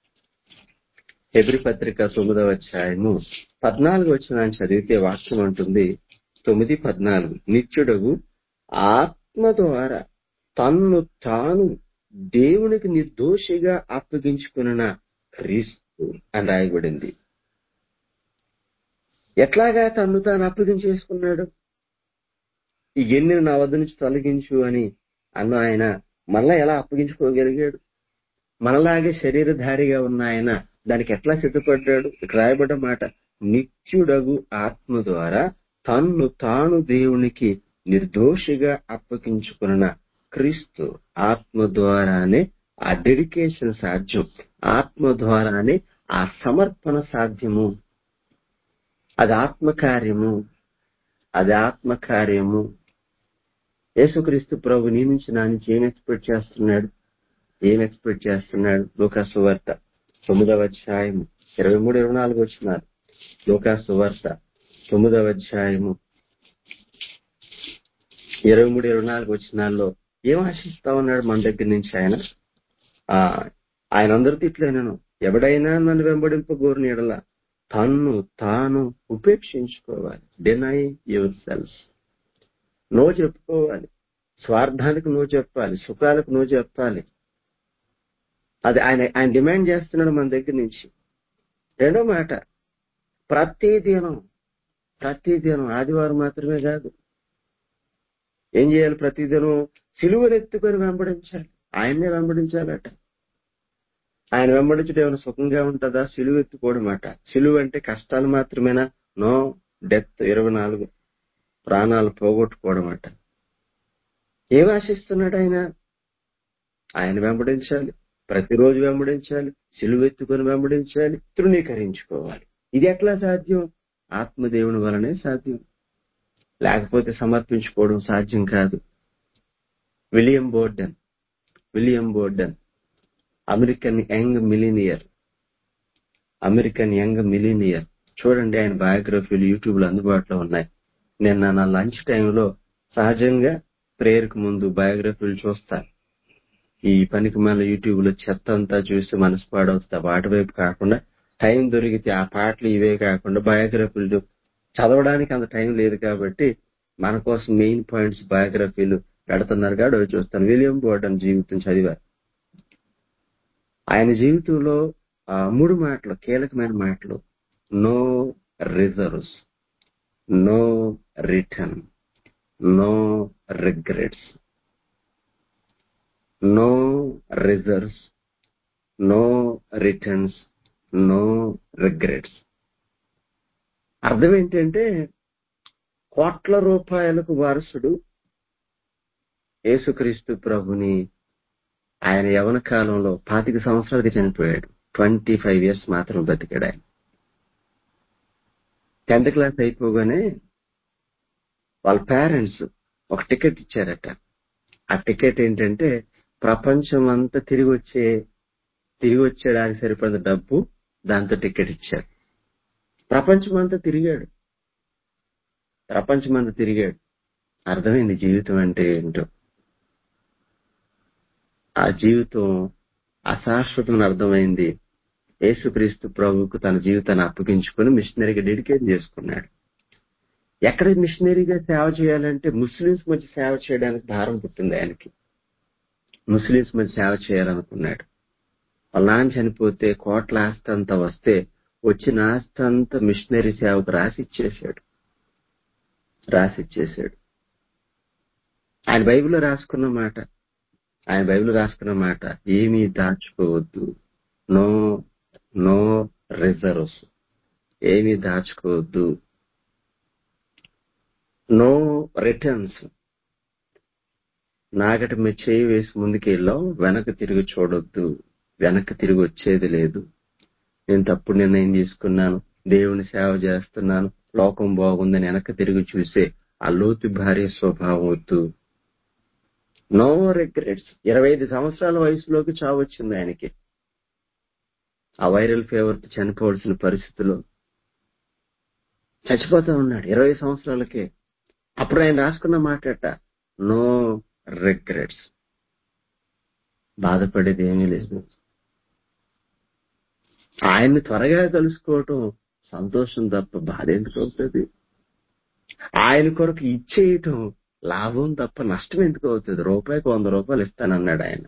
S1: హెబ్రీ పత్రిక తొమ్మిదవ అధ్యాయము పద్నాలుగు వచనాన్ని చదివితే వాక్యం అంటుంది, తొమ్మిది పద్నాలుగు, నిత్యుడగు ఆత్మ ద్వారా తన్ను తాను దేవునికి నిర్దోషిగా అప్పగించుకున్న క్రీస్తు అని రాయబడింది. ఎట్లాగా తన్ను తాను అప్పగించేసుకున్నాడు? ఈ గిన్నెను నా వద్ద నుంచి తొలగించు అని అన్న ఆయన మళ్ళా ఎలా అప్పగించుకోగలిగాడు? మనలాగే శరీరధారిగా ఉన్న ఆయన దానికి ఎట్లా సిద్ధపడ్డాడు? ఇక్కడ రాయబడ్డ మాట, నిత్యుడగు ఆత్మ ద్వారా తన్ను తాను దేవునికి నిర్దోషిగా అప్పగించుకున్న క్రీస్తు. ఆత్మ ద్వారానే ఆ డెడికేషన్ సాధ్యం. ఆత్మ ద్వారానే ఆ సమర్పణ సాధ్యము. అది ఆత్మకార్యము. అది ఆత్మకార్యము. యేసుక్రీస్తు ప్రభు నీ నుంచి నా నుంచి ఏం ఎక్స్పెక్ట్ చేస్తున్నాడు? ఏం ఎక్స్పెక్ట్ చేస్తున్నాడు? లూకాసు సువార్త తొమ్మిదవ అధ్యాయము ఇరవై మూడు ఇరవై నాలుగు వచ్చినారు. లూకాసు సువార్త తొమ్మిదవ అధ్యాయము ఇరవై మూడు ఇరవై నాలుగు వచ్చినాల్లో ఏం ఆశిస్తా ఉన్నాడు మన దగ్గర నుంచి ఆయన? ఆ ఆయన అందరితో ఇట్లా నేను, ఎవడైనా నన్ను వెంబడింపగోరిన ఎడల తన్ను తాను ఉపేక్షించుకోవాలి. Deny yourself. నో చెప్పుకోవాలి. స్వార్థానికి నో చెప్పాలి. సుఖాలకు నో చెప్పాలి. అది ఆయన ఆయన డిమాండ్ చేస్తున్నాడు మన దగ్గర నుంచి. రెండో మాట, ప్రతి దినం ప్రతి దినం ఆదివారం మాత్రమే కాదు, ఏం చేయాలి? ప్రతిదినం సిలువనెత్తుకొని వెంబడించాలి. ఆయన్నే వెంబడించాలట. ఆయన వెంబడించడం ఏమైనా సుఖంగా ఉంటుందా? సిలువ ఎత్తుకోవడం అట. సిలువ అంటే కష్టాలు మాత్రమేనా? No, death. ఇరవై నాలుగు ప్రాణాలు పోగొట్టుకోవడం అట. ఏం ఆశిస్తున్నాడు ఆయన? ఆయన వెంబడించాలి, ప్రతిరోజు వెంబడించాలి, సిలువ ఎత్తుకొని వెంబడించాలి, తృణీకరించుకోవాలి. ఇది ఎట్లా సాధ్యం? ఆత్మదేవుని వలనే సాధ్యం. లేకపోతే సమర్పించుకోవడం సాధ్యం కాదు. William Borden William Borden American young millionaire American young millionaire చూడండి, ఆయన బయోగ్రఫీలు యూట్యూబ్ లో అందుబాటులో ఉన్నాయి. నిన్న నా లంచ్ టైంలో సహజంగా ప్రేయర్ కు ముందు బయోగ్రఫీలు చూస్తాను. ఈ పనికి మన యూట్యూబ్ లో చెత్త అంతా చూసి మనసు పాడవుతా వాటి వైపు కాకుండా టైం దొరికితే ఆ పాటలు ఇవే కాకుండా బయోగ్రఫీలు చదవడానికి అంత టైం లేదు కాబట్టి మన కోసం మెయిన్ పాయింట్స్ బయోగ్రఫీలు పెడుతున్నారు కాబట్టి అవి చూస్తాను. విలియం బోర్డన్ జీవితం చదివారు. ఆయన జీవితంలో ఆ మూడు మాటలు, కీలకమైన మాటలు: no reserves, no return, no regrets. No reserves, no returns, no regrets. అర్థం ఏంటంటే కోట్ల రూపాయలకు వారసుడు యేసుక్రీస్తు ప్రభుని ఆయన యవన కాలంలో పాతిక సంవత్సరాలకి చనిపోయాడు. ట్వంటీ ఫైవ్ ఇయర్స్ మాత్రం బతికాడు ఆయన. టెన్త్ క్లాస్ అయిపోగానే వాళ్ళ పేరెంట్స్ ఒక టికెట్ ఇచ్చారట. ఆ టికెట్ ఏంటంటే ప్రపంచం అంతా తిరిగి వచ్చే తిరిగి వచ్చేయడానికి సరిపడిన డబ్బు, దాంతో టికెట్ ఇచ్చారు. ప్రపంచం అంతా తిరిగాడు ప్రపంచం అంతా తిరిగాడు అర్థమైంది జీవితం అంటే ఏంటో. ఆ జీవితం అశాశ్వతం అర్థమైంది. యేసుక్రీస్తు ప్రభువుకు తన జీవితాన్ని అప్పగించుకొని మిషనరీగా డెడికేట్ చేసుకున్నాడు. ఎక్కడ మిషనరీగా సేవ చేయాలంటే ముస్లిమ్స్ మధ్య సేవ చేయడానికి భారం పుట్టింది ఆయనకి. ముస్లిమ్స్ మధ్య సేవ చేయాలనుకున్నాడు. వాళ్ళ నాన్న చనిపోతే కోట్ల ఆస్తి అంతా వస్తే వచ్చిన ఆస్తి అంతా మిషనరీ సేవకు రాసిచ్చేశాడు రాసిచ్చేశాడు ఆయన బైబిల్లో రాసుకున్న మాట ఆయన బైబిల్ రాసుకున్న మాట ఏమీ దాచుకోవద్దు. నో నో రిజర్వ్స్, ఏమీ దాచుకోవద్దు. నో రిటర్న్స్, నాగటి మీద చేయి వేసి ముందుకెళ్ళాం, వెనక్కి తిరిగి చూడొద్దు. వెనక్కి తిరిగి వచ్చేది లేదు. నేను తప్పుడు నిర్ణయం తీసుకున్నాను, దేవుని సేవ చేస్తున్నాను, లోకం బాగుందని వెనక్కి తిరిగి చూసే ఆ లోతు భార్య స్వభావం వద్దు. No regrets. ఇరవై ఐదు సంవత్సరాల వయసులోకి చావు వచ్చింది ఆయనకి. ఆ వైరల్ ఫీవర్ చనిపోవాల్సిన పరిస్థితిలో చచ్చిపోతా ఉన్నాడు ఇరవై సంవత్సరాలకే. అప్పుడు ఆయన రాసుకున్న మాటట నో రిగ్రెట్స్. బాధపడేది ఏమీ లేదు. ఆయన్ని త్వరగా కలుసుకోవటం సంతోషం తప్ప బాధ ఎందుకు అవుతుంది? ఆయన కొరకు ఇచ్చేయటం లాభం తప్ప నష్టం ఎందుకు అవుతుంది? రూపాయికి వంద రూపాయలు ఇస్తానన్నాడు ఆయన.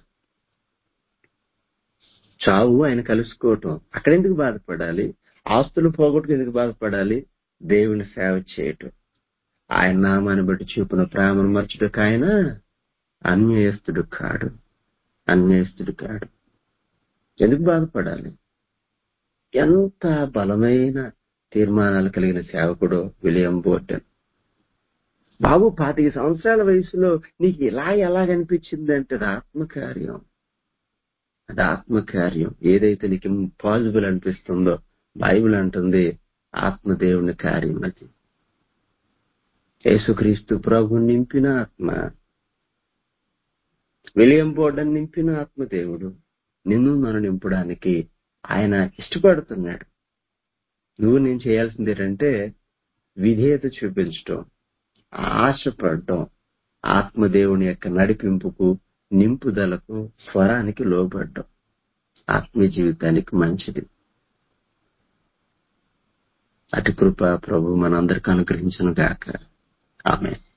S1: చావు ఆయన కలుసుకోవటం, అక్కడెందుకు బాధపడాలి? ఆస్తులు పోగొట్టుకు ఎందుకు బాధపడాలి? దేవుని సేవ చేయటం, ఆయన నామాన్ని బట్టి చూపిన ప్రేమను మర్చుటకు ఆయన అన్యాయస్తుడు కాడు అన్యాయస్తుడు కాడు ఎందుకు బాధపడాలి? ఎంత బలమైన తీర్మానాలు కలిగిన సేవకుడు విలియం బోర్డన్. బాబు, పాతిక సంవత్సరాల వయసులో నీకు ఇలా ఎలాగనిపించింది అంటే అది ఆత్మకార్యం. అది ఆత్మకార్యం. ఏదైతే నీకు ఇంపాసిబుల్ అనిపిస్తుందో బైబిల్ అంటుంది ఆత్మదేవుని కార్యం. అది యేసుక్రీస్తు ప్రభు నింపిన ఆత్మ, విలియం బోర్డన్ నింపిన ఆత్మదేవుడు నిన్ను నన్ను నింపడానికి ఆయన ఇష్టపడుతున్నాడు. నువ్వు నేను చేయాల్సింది ఏంటంటే విధేయత చూపించటం, ఆశపడటం, ఆత్మదేవుని యొక్క నడిపింపుకు, నింపుదలకు, స్వరానికి లోబడ్డం ఆత్మీయ జీవితానికి మంచిది. అటు కృప ప్రభు మనందరికీ అనుగ్రహించును గాక. ఆమేన్.